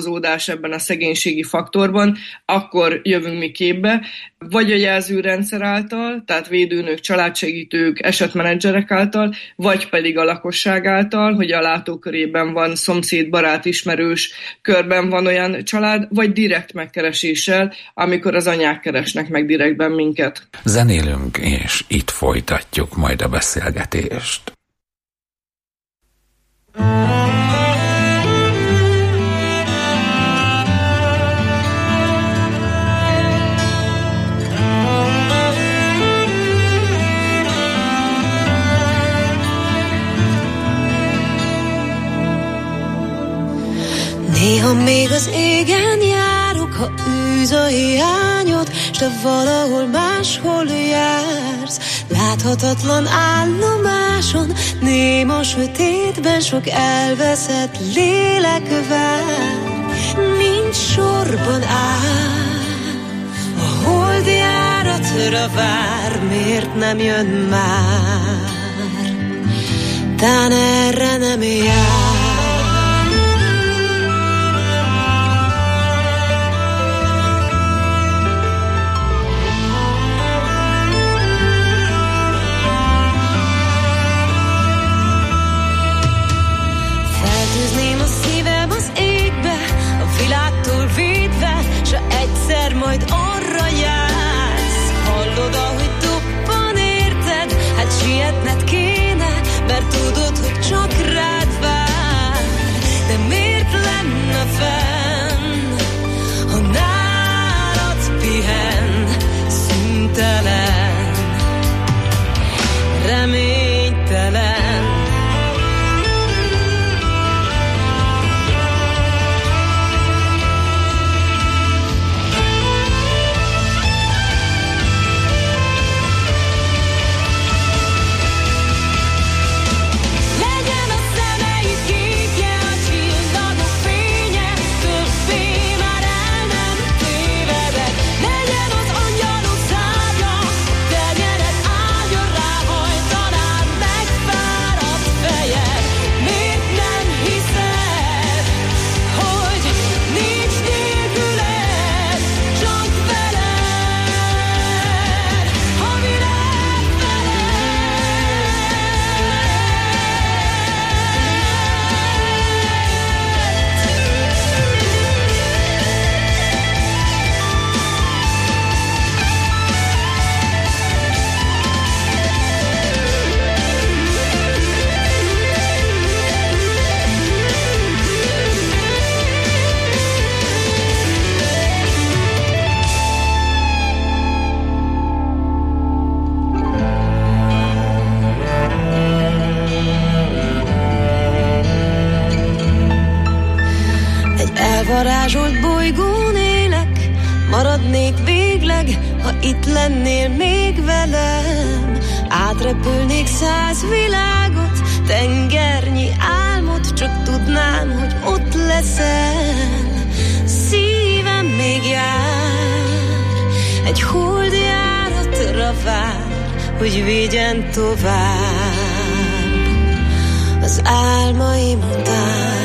csalás ebben a szegénységi faktorban, akkor jövünk mi képbe, vagy a jelzőrendszer által, tehát védőnök, családsegítők, esetmenedzserek által, vagy pedig a lakosság által, hogy a látókörében van szomszéd, barát, ismerős körben van olyan család, vagy direkt megkereséssel, amikor az anyák keresnek meg direktben minket. Zenélünk, és itt folytatjuk majd a beszélgetést. Néha még az égen járok, ha űz a hiányod, s te valahol máshol jársz. Láthatatlan állomáson, néma sötétben sok elveszett lélek vár. Mind sorban áll, a holdi járatra vár, miért nem jön már? Tán erre nem jár. Egyszer majd arra jársz, hallod, ahogy dobban érted, hát sietned kéne, mert tudod, hogy csak rád vár. De miért lenne fenn, ha nálad pihen, szüntelen, reménytelen? Varázsolt bolygón élek, maradnék végleg, ha itt lennél még velem. Átrepülnék száz világot, tengernyi álmot, csak tudnám, hogy ott leszel. Szívem még jár, egy holdi járatra vár, hogy vigyen tovább az álmaim után.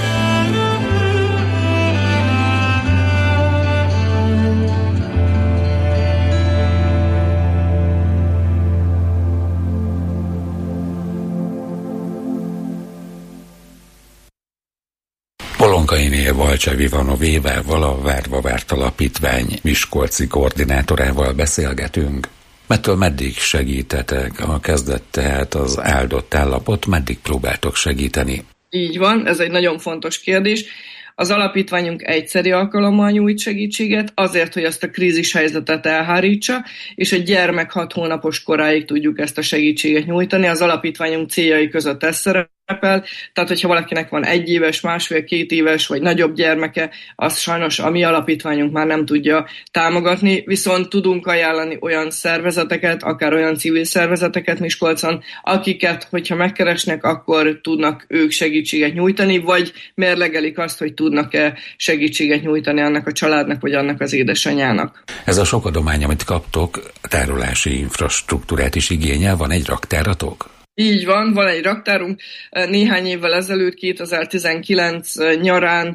Polonkainé Valcsevi Vanovével, a Várva Várt Alapítvány miskolci koordinátorával beszélgetünk. Mettől meddig segítetek? A kezdet tehát az áldott állapot, meddig próbáltok segíteni? Így van, ez egy nagyon fontos kérdés. Az alapítványunk egyszeri alkalommal nyújt segítséget, azért, hogy ezt a krízis helyzetet elhárítsa, és egy gyermek hat hónapos koráig tudjuk ezt a segítséget nyújtani. Az alapítványunk céljai között ez szerepel, tehát hogyha valakinek van egy éves, másfél, két éves vagy nagyobb gyermeke, azt sajnos a mi alapítványunk már nem tudja támogatni, viszont tudunk ajánlani olyan szervezeteket, akár olyan civil szervezeteket Miskolcon, akiket, hogyha megkeresnek, akkor tudnak ők segítséget nyújtani, vagy mérlegelik azt, hogy tudnak-e segítséget nyújtani annak a családnak, vagy annak az édesanyjának. Ez a sok adomány, amit kaptok, tárolási infrastruktúrát is igényel, van egy raktáratok? Így van, van egy raktárunk. Néhány évvel ezelőtt, kétezer-tizenkilenc nyarán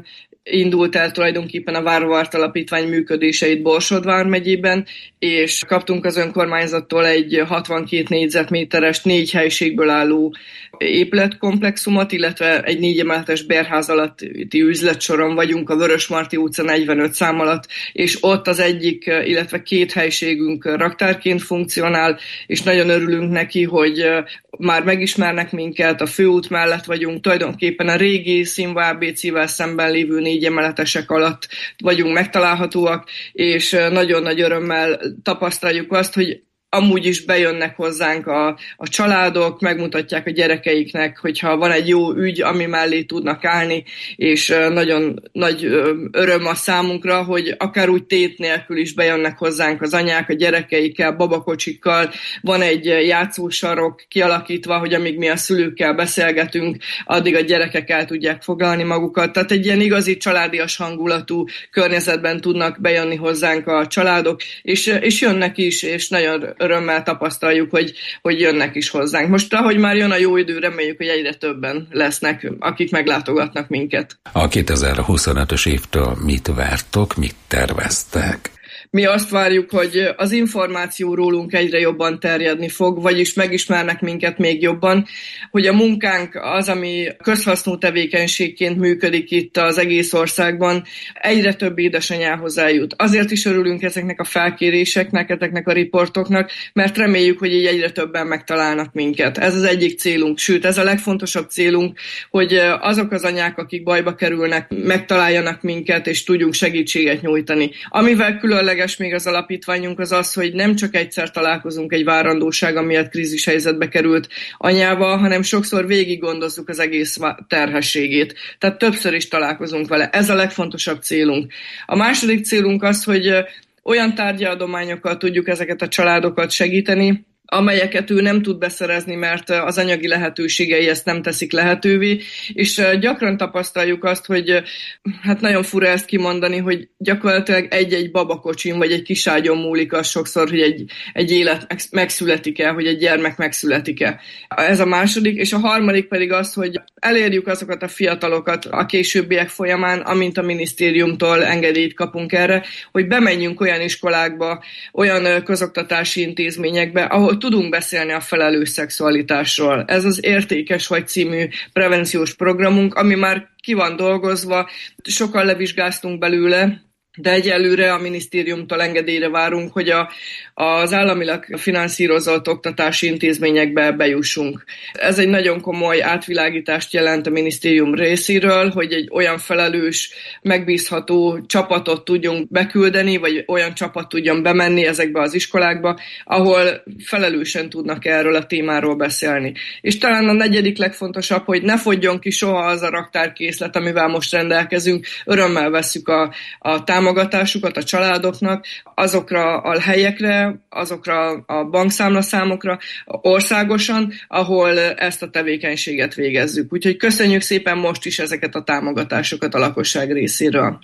indult el tulajdonképpen a Várvárt Alapítvány működéseit Borsod vármegyében, és kaptunk az önkormányzattól egy hatvankét négyzetméteres, négy helységből álló épületkomplexumot, illetve egy négy emeletes bérház alatti üzletsoron vagyunk a Vörösmarty utca negyvenöt szám alatt, és ott az egyik, illetve két helységünk raktárként funkcionál, és nagyon örülünk neki, hogy már megismernek minket, a főút mellett vagyunk, tulajdonképpen a régi Színva á bé cével szemben lévő négy emeletesek alatt vagyunk megtalálhatóak, és nagyon nagy örömmel tapasztaljuk azt, hogy amúgy is bejönnek hozzánk a, a családok, megmutatják a gyerekeiknek, hogyha van egy jó ügy, ami mellé tudnak állni, és nagyon nagy öröm a számunkra, hogy akár úgy tét nélkül is bejönnek hozzánk az anyák, a gyerekeikkel, babakocsikkal, van egy játszósarok kialakítva, hogy amíg mi a szülőkkel beszélgetünk, addig a gyerekek el tudják foglalni magukat. Tehát egy ilyen igazi családias hangulatú környezetben tudnak bejönni hozzánk a családok, és, és jönnek is, és nagyon örömmel tapasztaljuk, hogy, hogy jönnek is hozzánk. Most, ahogy már jön a jó idő, reméljük, hogy egyre többen lesznek, akik meglátogatnak minket. A kétezer-huszonötös évtől mit vártok, mit terveztek? Mi azt várjuk, hogy az információ rólunk egyre jobban terjedni fog, vagyis megismernek minket még jobban, hogy a munkánk az, ami közhasznú tevékenységként működik itt az egész országban, egyre több édesanyához eljut. Azért is örülünk ezeknek a felkéréseknek, ezeknek a riportoknak, mert reméljük, hogy így egyre többen megtalálnak minket. Ez az egyik célunk, sőt, ez a legfontosabb célunk, hogy azok az anyák, akik bajba kerülnek, megtaláljanak minket, és tudjunk segítséget nyújtani. Amivel különleges még az alapítványunk az az, hogy nem csak egyszer találkozunk egy várandósága miatt krízis helyzetbe került anyával, hanem sokszor végig gondozzuk az egész terhességét. Tehát többször is találkozunk vele. Ez a legfontosabb célunk. A második célunk az, hogy olyan tárgyadományokkal tudjuk ezeket a családokat segíteni, amelyeket ő nem tud beszerezni, mert az anyagi lehetőségei ezt nem teszik lehetővé, és gyakran tapasztaljuk azt, hogy hát nagyon fura ezt kimondani, hogy gyakorlatilag egy-egy babakocsin vagy egy kiságyon múlik az sokszor, hogy egy, egy élet megszületik-e, hogy egy gyermek megszületik-e. Ez a második, és a harmadik pedig az, hogy elérjük azokat a fiatalokat a későbbiek folyamán, amint a minisztériumtól engedélyt kapunk erre, hogy bemenjünk olyan iskolákba, olyan közoktatási intézményekbe, ahol tudunk beszélni a felelős szexualitásról. Ez az Értékes vagy című prevenciós programunk, ami már ki van dolgozva, sokan levizsgáztunk belőle, de egyelőre a minisztériumtól engedélyre várunk, hogy a, az államilag finanszírozott oktatási intézményekbe bejussunk. Ez egy nagyon komoly átvilágítást jelent a minisztérium részéről, hogy egy olyan felelős, megbízható csapatot tudjunk beküldeni, vagy olyan csapat tudjon bemenni ezekbe az iskolákba, ahol felelősen tudnak erről a témáról beszélni. És talán a negyedik legfontosabb, hogy ne fogjon ki soha az a raktárkészlet, amivel most rendelkezünk. Örömmel vesszük a, a támogatást, támogatásukat a családoknak, azokra a helyekre, azokra a bankszámlaszámokra országosan, ahol ezt a tevékenységet végezzük. Úgyhogy köszönjük szépen most is ezeket a támogatásokat a lakosság részéről.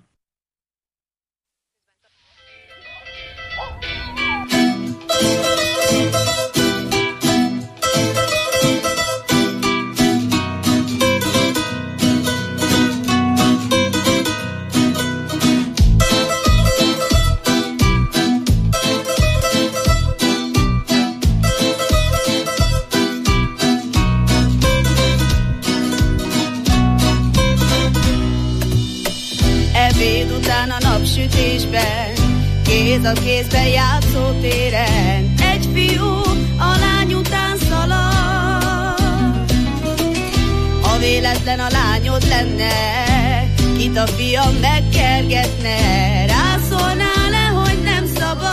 Kéz a kézben játszótéren egy fiú a lány után szalad. Ha véletlen a lányod lenne, kit a fiam megkergetne, rászólnál le, hogy nem szabad.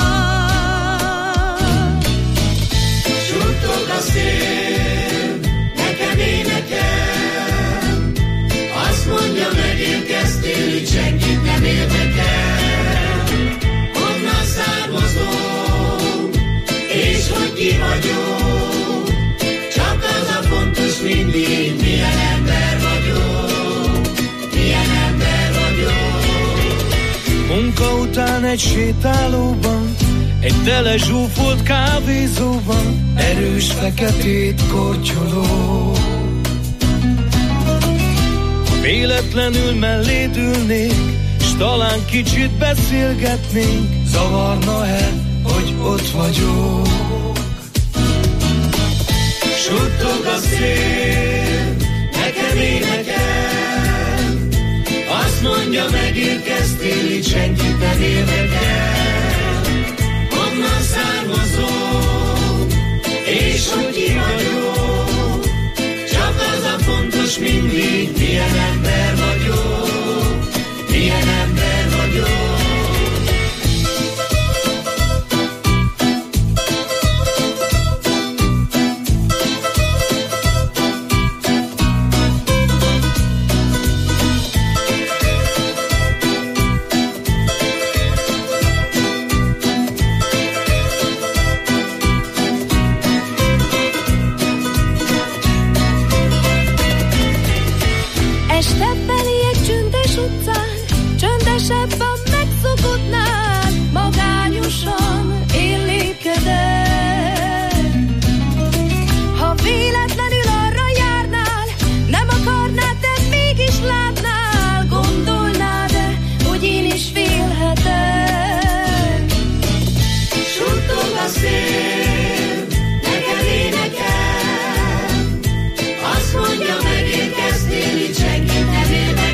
Suttog a szél, nekem énekel, azt mondja, megérkeztél, így senkit nem érdekel. És hogy ki vagyok, csak az a fontos mindig, milyen ember vagyok, milyen ember vagyok. Munka után egy sétálóban, egy tele zsúfolt kávézóban, erős feketét kortyoló. véletlenül melléd ülnék, s talán kicsit beszélgetnénk, zavarna-e, hogy ott vagyok? Suttog a szél, nekem énekel, azt mondja, megérkeztél, így senkit nem érdekel. Honnan származom, és hogy ki vagyok, csak az a fontos mindig, milyen ember vagyok, milyen ember vagyok. Csöndesebben megszokottnál, magányosan én lépkedek. Ha véletlenül arra járnál, nem akarnád, de mégis látnál, gondolnád-e, hogy én is félhetek? Suttog a szél, nekem énekel, azt mondja, megérkeztél, így senkit nem érdekel.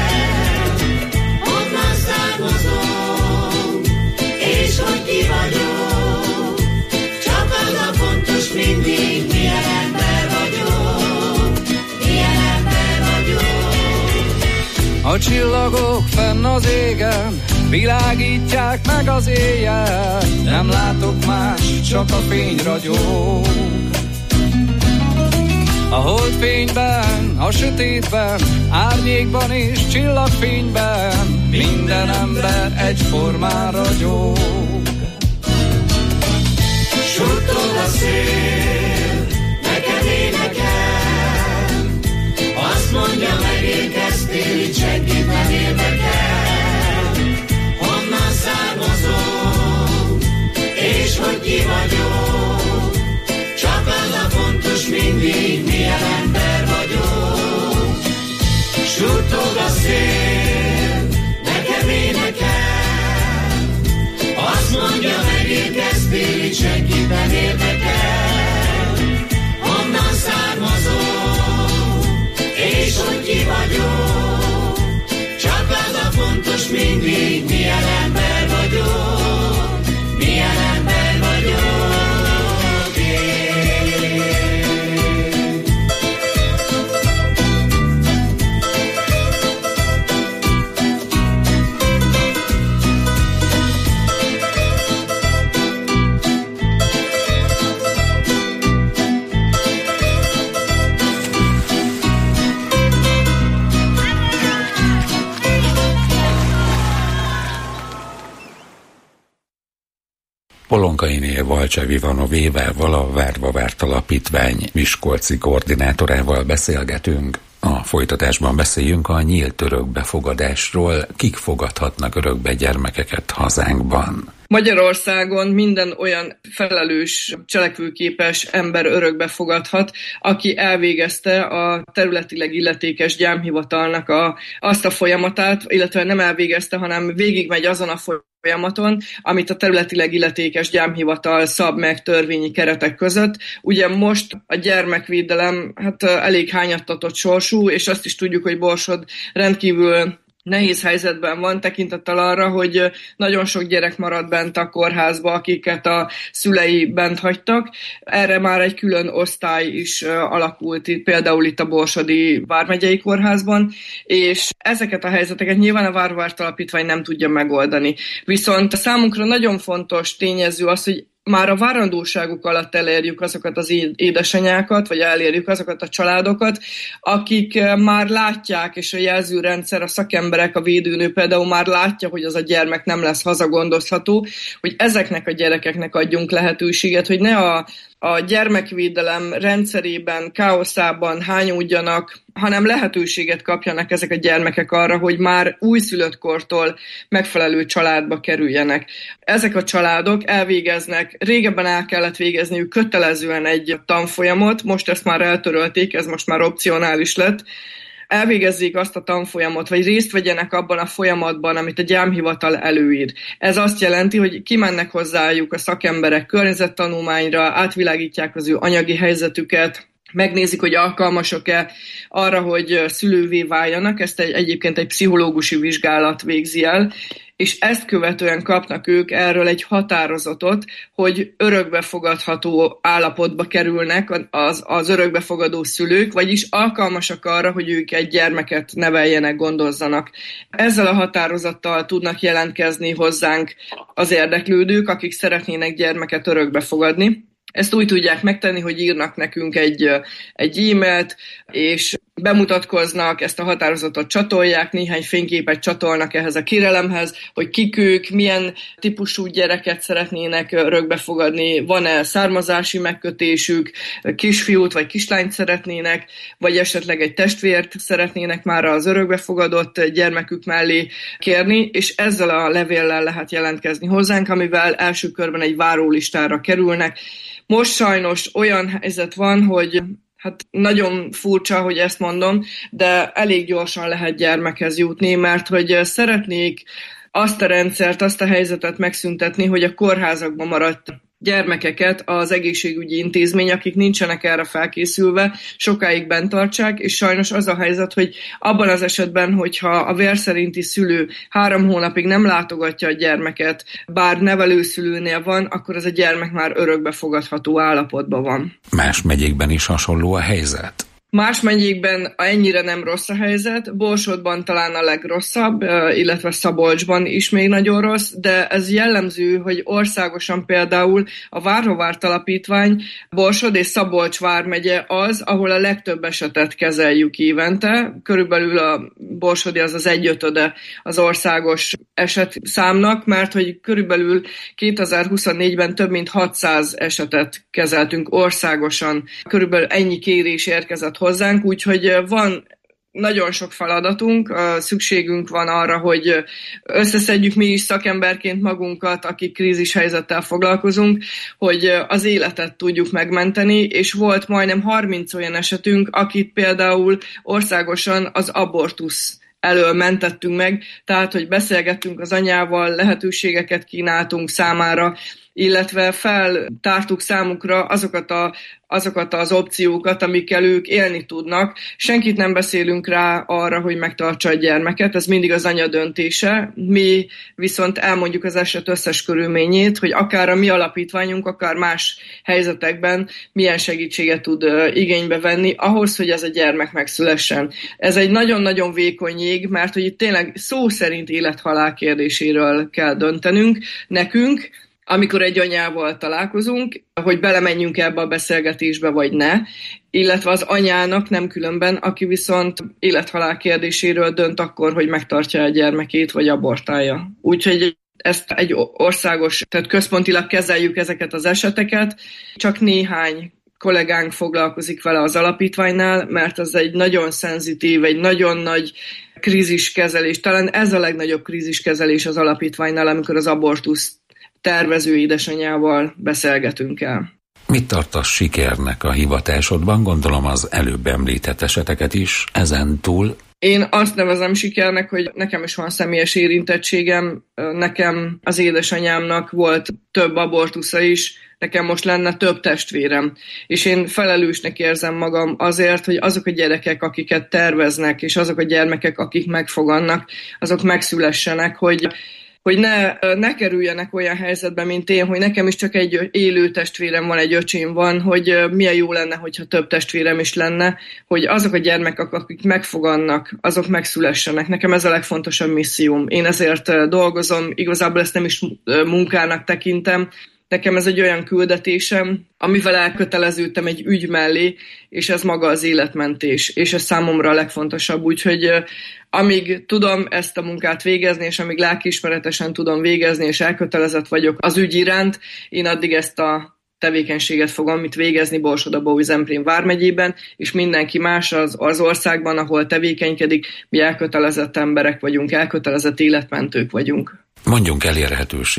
És hogy ki vagyok, csak az a fontos mindig, milyen ember vagyok, milyen ember vagyok. A csillagok fenn az égen világítják meg az éjjel, nem látok más, csak a fény ragyog. A holdfényben, a sötétben, árnyékban és csillagfényben minden ember egyformán ragyog. Suttog a szél, nekem énekel, azt mondja, megérkeztél, így senkit nem érdekel. Honnan származom, és hogy ki vagyok, csak az a fontos mindig, milyen ember vagyok. Suttog a szél, nekem énekel, azt mondja, megérkeztél, így senkit nem érdekel. Honnan származom, és hogy ki vagyok, csak az a fontos mindig, milyen ember vagyok, milyen ember vagyok. Polonkainé Valcsev Ivanovével, a Várva Várt Alapítvány miskolci koordinátorával beszélgetünk. A folytatásban beszéljünk a nyílt örökbefogadásról. Kik fogadhatnak örökbe gyermekeket hazánkban? Magyarországon minden olyan felelős, cselekvőképes ember örökbe fogadhat, aki elvégezte a területileg illetékes gyámhivatalnak a, azt a folyamatát, illetve nem elvégezte, hanem végigmegy azon a folyamaton, amit a területileg illetékes gyámhivatal szab meg törvényi keretek között. Ugye most a gyermekvédelem hát elég hányattatott sorsú, és azt is tudjuk, hogy Borsod rendkívül nehéz helyzetben van, tekintettel arra, hogy nagyon sok gyerek marad bent a kórházba, akiket a szülei bent hagytak. Erre már egy külön osztály is alakult, itt, például itt a Borsodi Vármegyei Kórházban, és ezeket a helyzeteket nyilván a Várva Várt Alapítvány nem tudja megoldani. Viszont számunkra nagyon fontos tényező az, hogy már a várandóságuk alatt elérjük azokat az édesanyákat, vagy elérjük azokat a családokat, akik már látják, és a jelzőrendszer, a szakemberek, a védőnő például már látja, hogy az a gyermek nem lesz hazagondozható, hogy ezeknek a gyerekeknek adjunk lehetőséget, hogy ne a a gyermekvédelem rendszerében, káoszában hányódjanak, hanem lehetőséget kapjanak ezek a gyermekek arra, hogy már újszülött kortól megfelelő családba kerüljenek. Ezek a családok elvégeznek, régebben el kellett végezniük kötelezően egy tanfolyamot, most ezt már eltörölték, ez most már opcionális lett. elvégezzék azt a tanfolyamot, vagy részt vegyenek abban a folyamatban, amit a gyámhivatal előír. Ez azt jelenti, hogy kimennek hozzájuk a szakemberek környezettanulmányra, átvilágítják az ő anyagi helyzetüket, megnézik, hogy alkalmasok-e arra, hogy szülővé váljanak, ezt egy, egyébként egy pszichológusi vizsgálat végzi el, és ezt követően kapnak ők erről egy határozatot, hogy örökbefogadható állapotba kerülnek az, az örökbefogadó szülők, vagyis alkalmasak arra, hogy ők egy gyermeket neveljenek, gondozzanak. Ezzel a határozattal tudnak jelentkezni hozzánk az érdeklődők, akik szeretnének gyermeket örökbefogadni. Ezt úgy tudják megtenni, hogy írnak nekünk egy, egy e-mailt, és bemutatkoznak, ezt a határozatot csatolják, néhány fényképet csatolnak ehhez a kérelemhez, hogy kik ők, milyen típusú gyereket szeretnének örökbefogadni, van-e származási megkötésük, kisfiút vagy kislányt szeretnének, vagy esetleg egy testvért szeretnének már az örökbefogadott gyermekük mellé kérni, és ezzel a levéllel lehet jelentkezni hozzánk, amivel első körben egy várólistára kerülnek. Most sajnos olyan helyzet van, hogy hát nagyon furcsa, hogy ezt mondom, de elég gyorsan lehet gyermekhez jutni, mert hogy szeretnék azt a rendszert, azt a helyzetet megszüntetni, hogy a kórházakban maradt gyermekeket az egészségügyi intézmény, akik nincsenek erre felkészülve, sokáig bent tartsák, és sajnos az a helyzet, hogy abban az esetben, hogyha a vér szerinti szülő három hónapig nem látogatja a gyermeket, bár nevelőszülőnél van, akkor ez a gyermek már örökbefogadható állapotban van. Más megyékben is hasonló a helyzet? Más megyékben ennyire nem rossz a helyzet, Borsodban talán a legrosszabb, illetve Szabolcsban is még nagyon rossz, de ez jellemző, hogy országosan például a Várhovárt Alapítvány Borsod és Szabolcs vármegye az, ahol a legtöbb esetet kezeljük évente. Körülbelül a borsodi az az egyötöde az országos esetszámnak, mert hogy körülbelül kétezer-huszonnégyben több mint hatszáz esetet kezeltünk országosan. Körülbelül ennyi kérés érkezett hozzánk, úgyhogy van nagyon sok feladatunk, szükségünk van arra, hogy összeszedjük mi is szakemberként magunkat, akik krízis helyzettel foglalkozunk, hogy az életet tudjuk megmenteni, és volt majdnem harminc olyan esetünk, akit például országosan az abortusz elől mentettünk meg, tehát, hogy beszélgettünk az anyával, lehetőségeket kínáltunk számára, illetve feltártuk számukra azokat, a, azokat az opciókat, amikkel ők élni tudnak. Senkit nem beszélünk rá arra, hogy megtartsa a gyermeket, ez mindig az anya döntése. Mi viszont elmondjuk az eset összes körülményét, hogy akár a mi alapítványunk, akár más helyzetekben milyen segítséget tud igénybe venni ahhoz, hogy ez a gyermek megszülessen. Ez egy nagyon-nagyon vékony jég, mert hogy itt tényleg szó szerint élet-halál kérdéséről kell döntenünk nekünk, amikor egy anyával találkozunk, hogy belemenjünk ebbe a beszélgetésbe, vagy ne, illetve az anyának nem különben, aki viszont élet-halál kérdéséről dönt akkor, hogy megtartja a gyermekét, vagy abortálja. Úgyhogy ezt egy országos, tehát központilag kezeljük ezeket az eseteket, csak néhány kollégánk foglalkozik vele az alapítványnál, mert ez egy nagyon szenzitív, egy nagyon nagy kríziskezelés. Talán ez a legnagyobb kríziskezelés az alapítványnál, amikor az abortusz tervező édesanyával beszélgetünk el. Mit tartasz sikernek a hivatásodban? Gondolom az előbb említett eseteket is ezen túl. Én azt nevezem sikernek, hogy nekem is van személyes érintettségem, nekem az édesanyámnak volt több abortusza is, nekem most lenne több testvérem. És én felelősnek érzem magam azért, hogy azok a gyerekek, akiket terveznek, és azok a gyermekek, akik megfogannak, azok megszülessenek, hogy hogy ne, ne kerüljenek olyan helyzetbe, mint én, hogy nekem is csak egy élő testvérem van, egy öcsém van, hogy milyen jó lenne, hogyha több testvérem is lenne, hogy azok a gyermekek, akik megfogannak, azok megszülessenek. Nekem ez a legfontosabb misszióm. Én ezért dolgozom, igazából ezt nem is munkának tekintem. Nekem ez egy olyan küldetésem, amivel elköteleződtem egy ügy mellé, és ez maga az életmentés, és ez számomra a legfontosabb. Úgyhogy amíg tudom ezt a munkát végezni, és amíg lelkiismeretesen tudom végezni, és elkötelezett vagyok az ügy iránt, én addig ezt a tevékenységet fogom itt végezni Borsod-Abaúj-Zemplén vármegyében, és mindenki más az, az országban, ahol tevékenykedik, mi elkötelezett emberek vagyunk, elkötelezett életmentők vagyunk. Mondjunk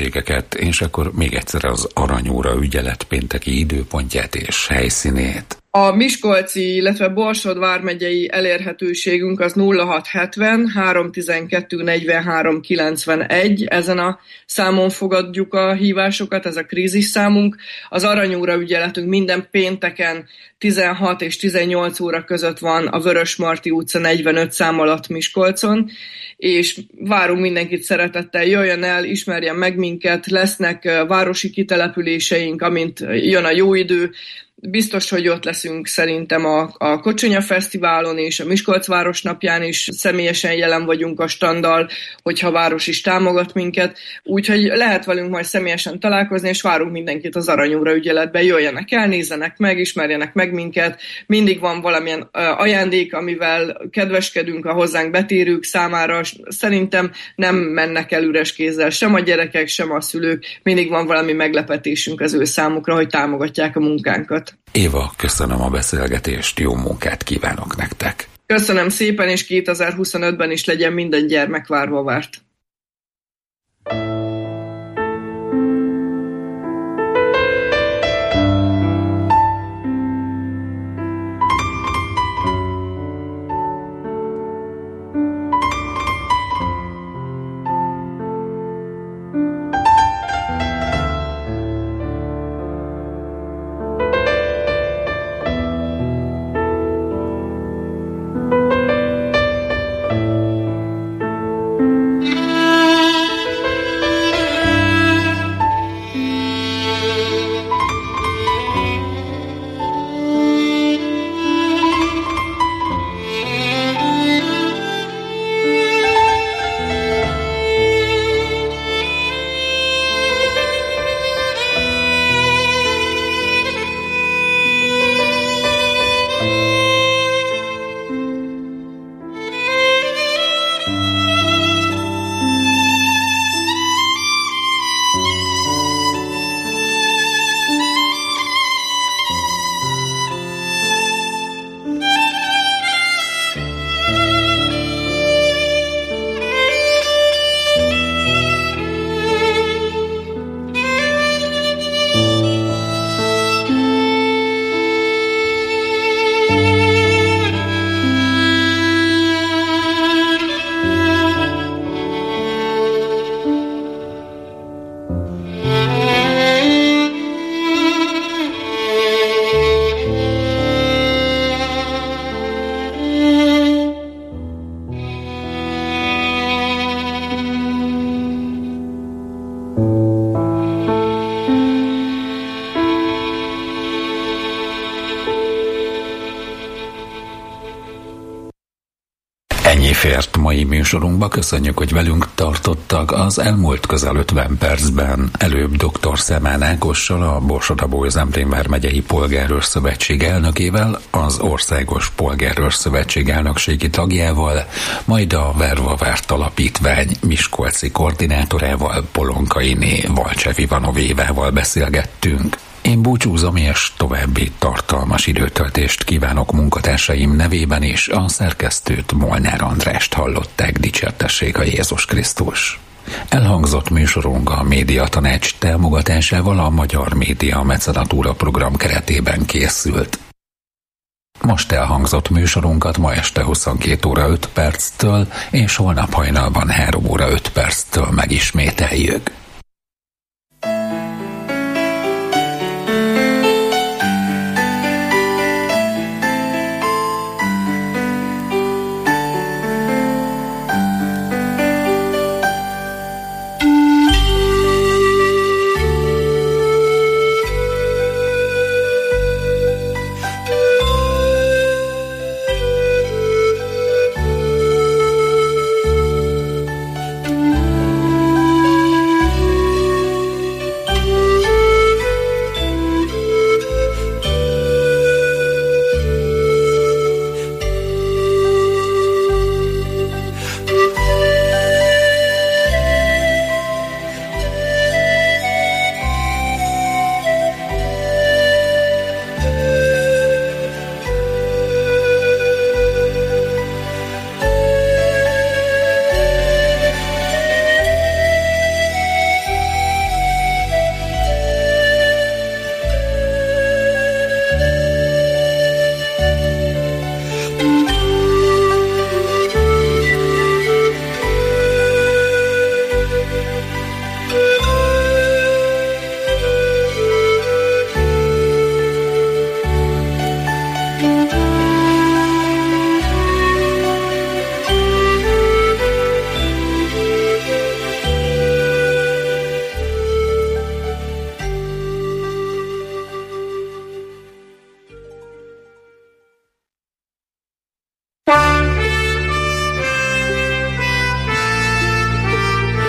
elérhetőségeket, és akkor még egyszer az Aranyóra ügyelet pénteki időpontját és helyszínét. A miskolci, illetve Borsod vármegyei elérhetőségünk az nulla hat hetven háromszáztizenkettő negyvenhárom kilencvenegy. Ezen a számon fogadjuk a hívásokat, ez a krízis számunk. Az Aranyóra ügyeletünk minden pénteken tizenhat és tizennyolc óra között van a Vörösmarty utca negyvenöt szám alatt Miskolcon, és várunk mindenkit szeretettel, jöjjön el, ismerjen meg minket, lesznek városi kitelepüléseink, amint jön a jó idő. Biztos, hogy ott leszünk szerintem a, a Kocsonya Fesztiválon és a Miskolc Városnapján is személyesen jelen vagyunk a standdal, hogyha a város is támogat minket. Úgyhogy lehet velünk majd személyesen találkozni, és várunk mindenkit az Aranyóra ügyeletbe. Jöjjenek el, nézzenek meg, ismerjenek meg minket. Mindig van valamilyen ajándék, amivel kedveskedünk a hozzánk betérők számára. Szerintem nem mennek el üres kézzel sem a gyerekek, sem a szülők. Mindig van valami meglepetésünk az ő számukra, hogy támogatják a munkánkat. Éva, köszönöm a beszélgetést, jó munkát kívánok nektek! Köszönöm szépen, és kétezer-huszonötben is legyen minden gyermek várva várt. Fért mai műsorunkba, köszönjük, hogy velünk tartottak az elmúlt közel ötven percben. Előbb dr. Szemán Ágossal, a Borsod-Abaúj-Zemplén vármegyei Polgárőr Szövetség elnökével, az Országos Polgárőr Szövetség elnökségi tagjával, majd a Verva Várt Alapítvány miskolci koordinátorával, Polonkainé Valcsev Ivanovévával beszélgettünk. Én búcsúzom, és további tartalmas időtöltést kívánok munkatársaim nevében is. A szerkesztőt, Molnár Andrást hallották, dicsértessék a Jézus Krisztus. Elhangzott műsorunk a Médiatanács támogatásával a Magyar Média Mecenatúra program keretében készült. Most elhangzott műsorunkat ma este huszonkét óra öt perctől, és holnap hajnalban három óra öt perctől megismételjük.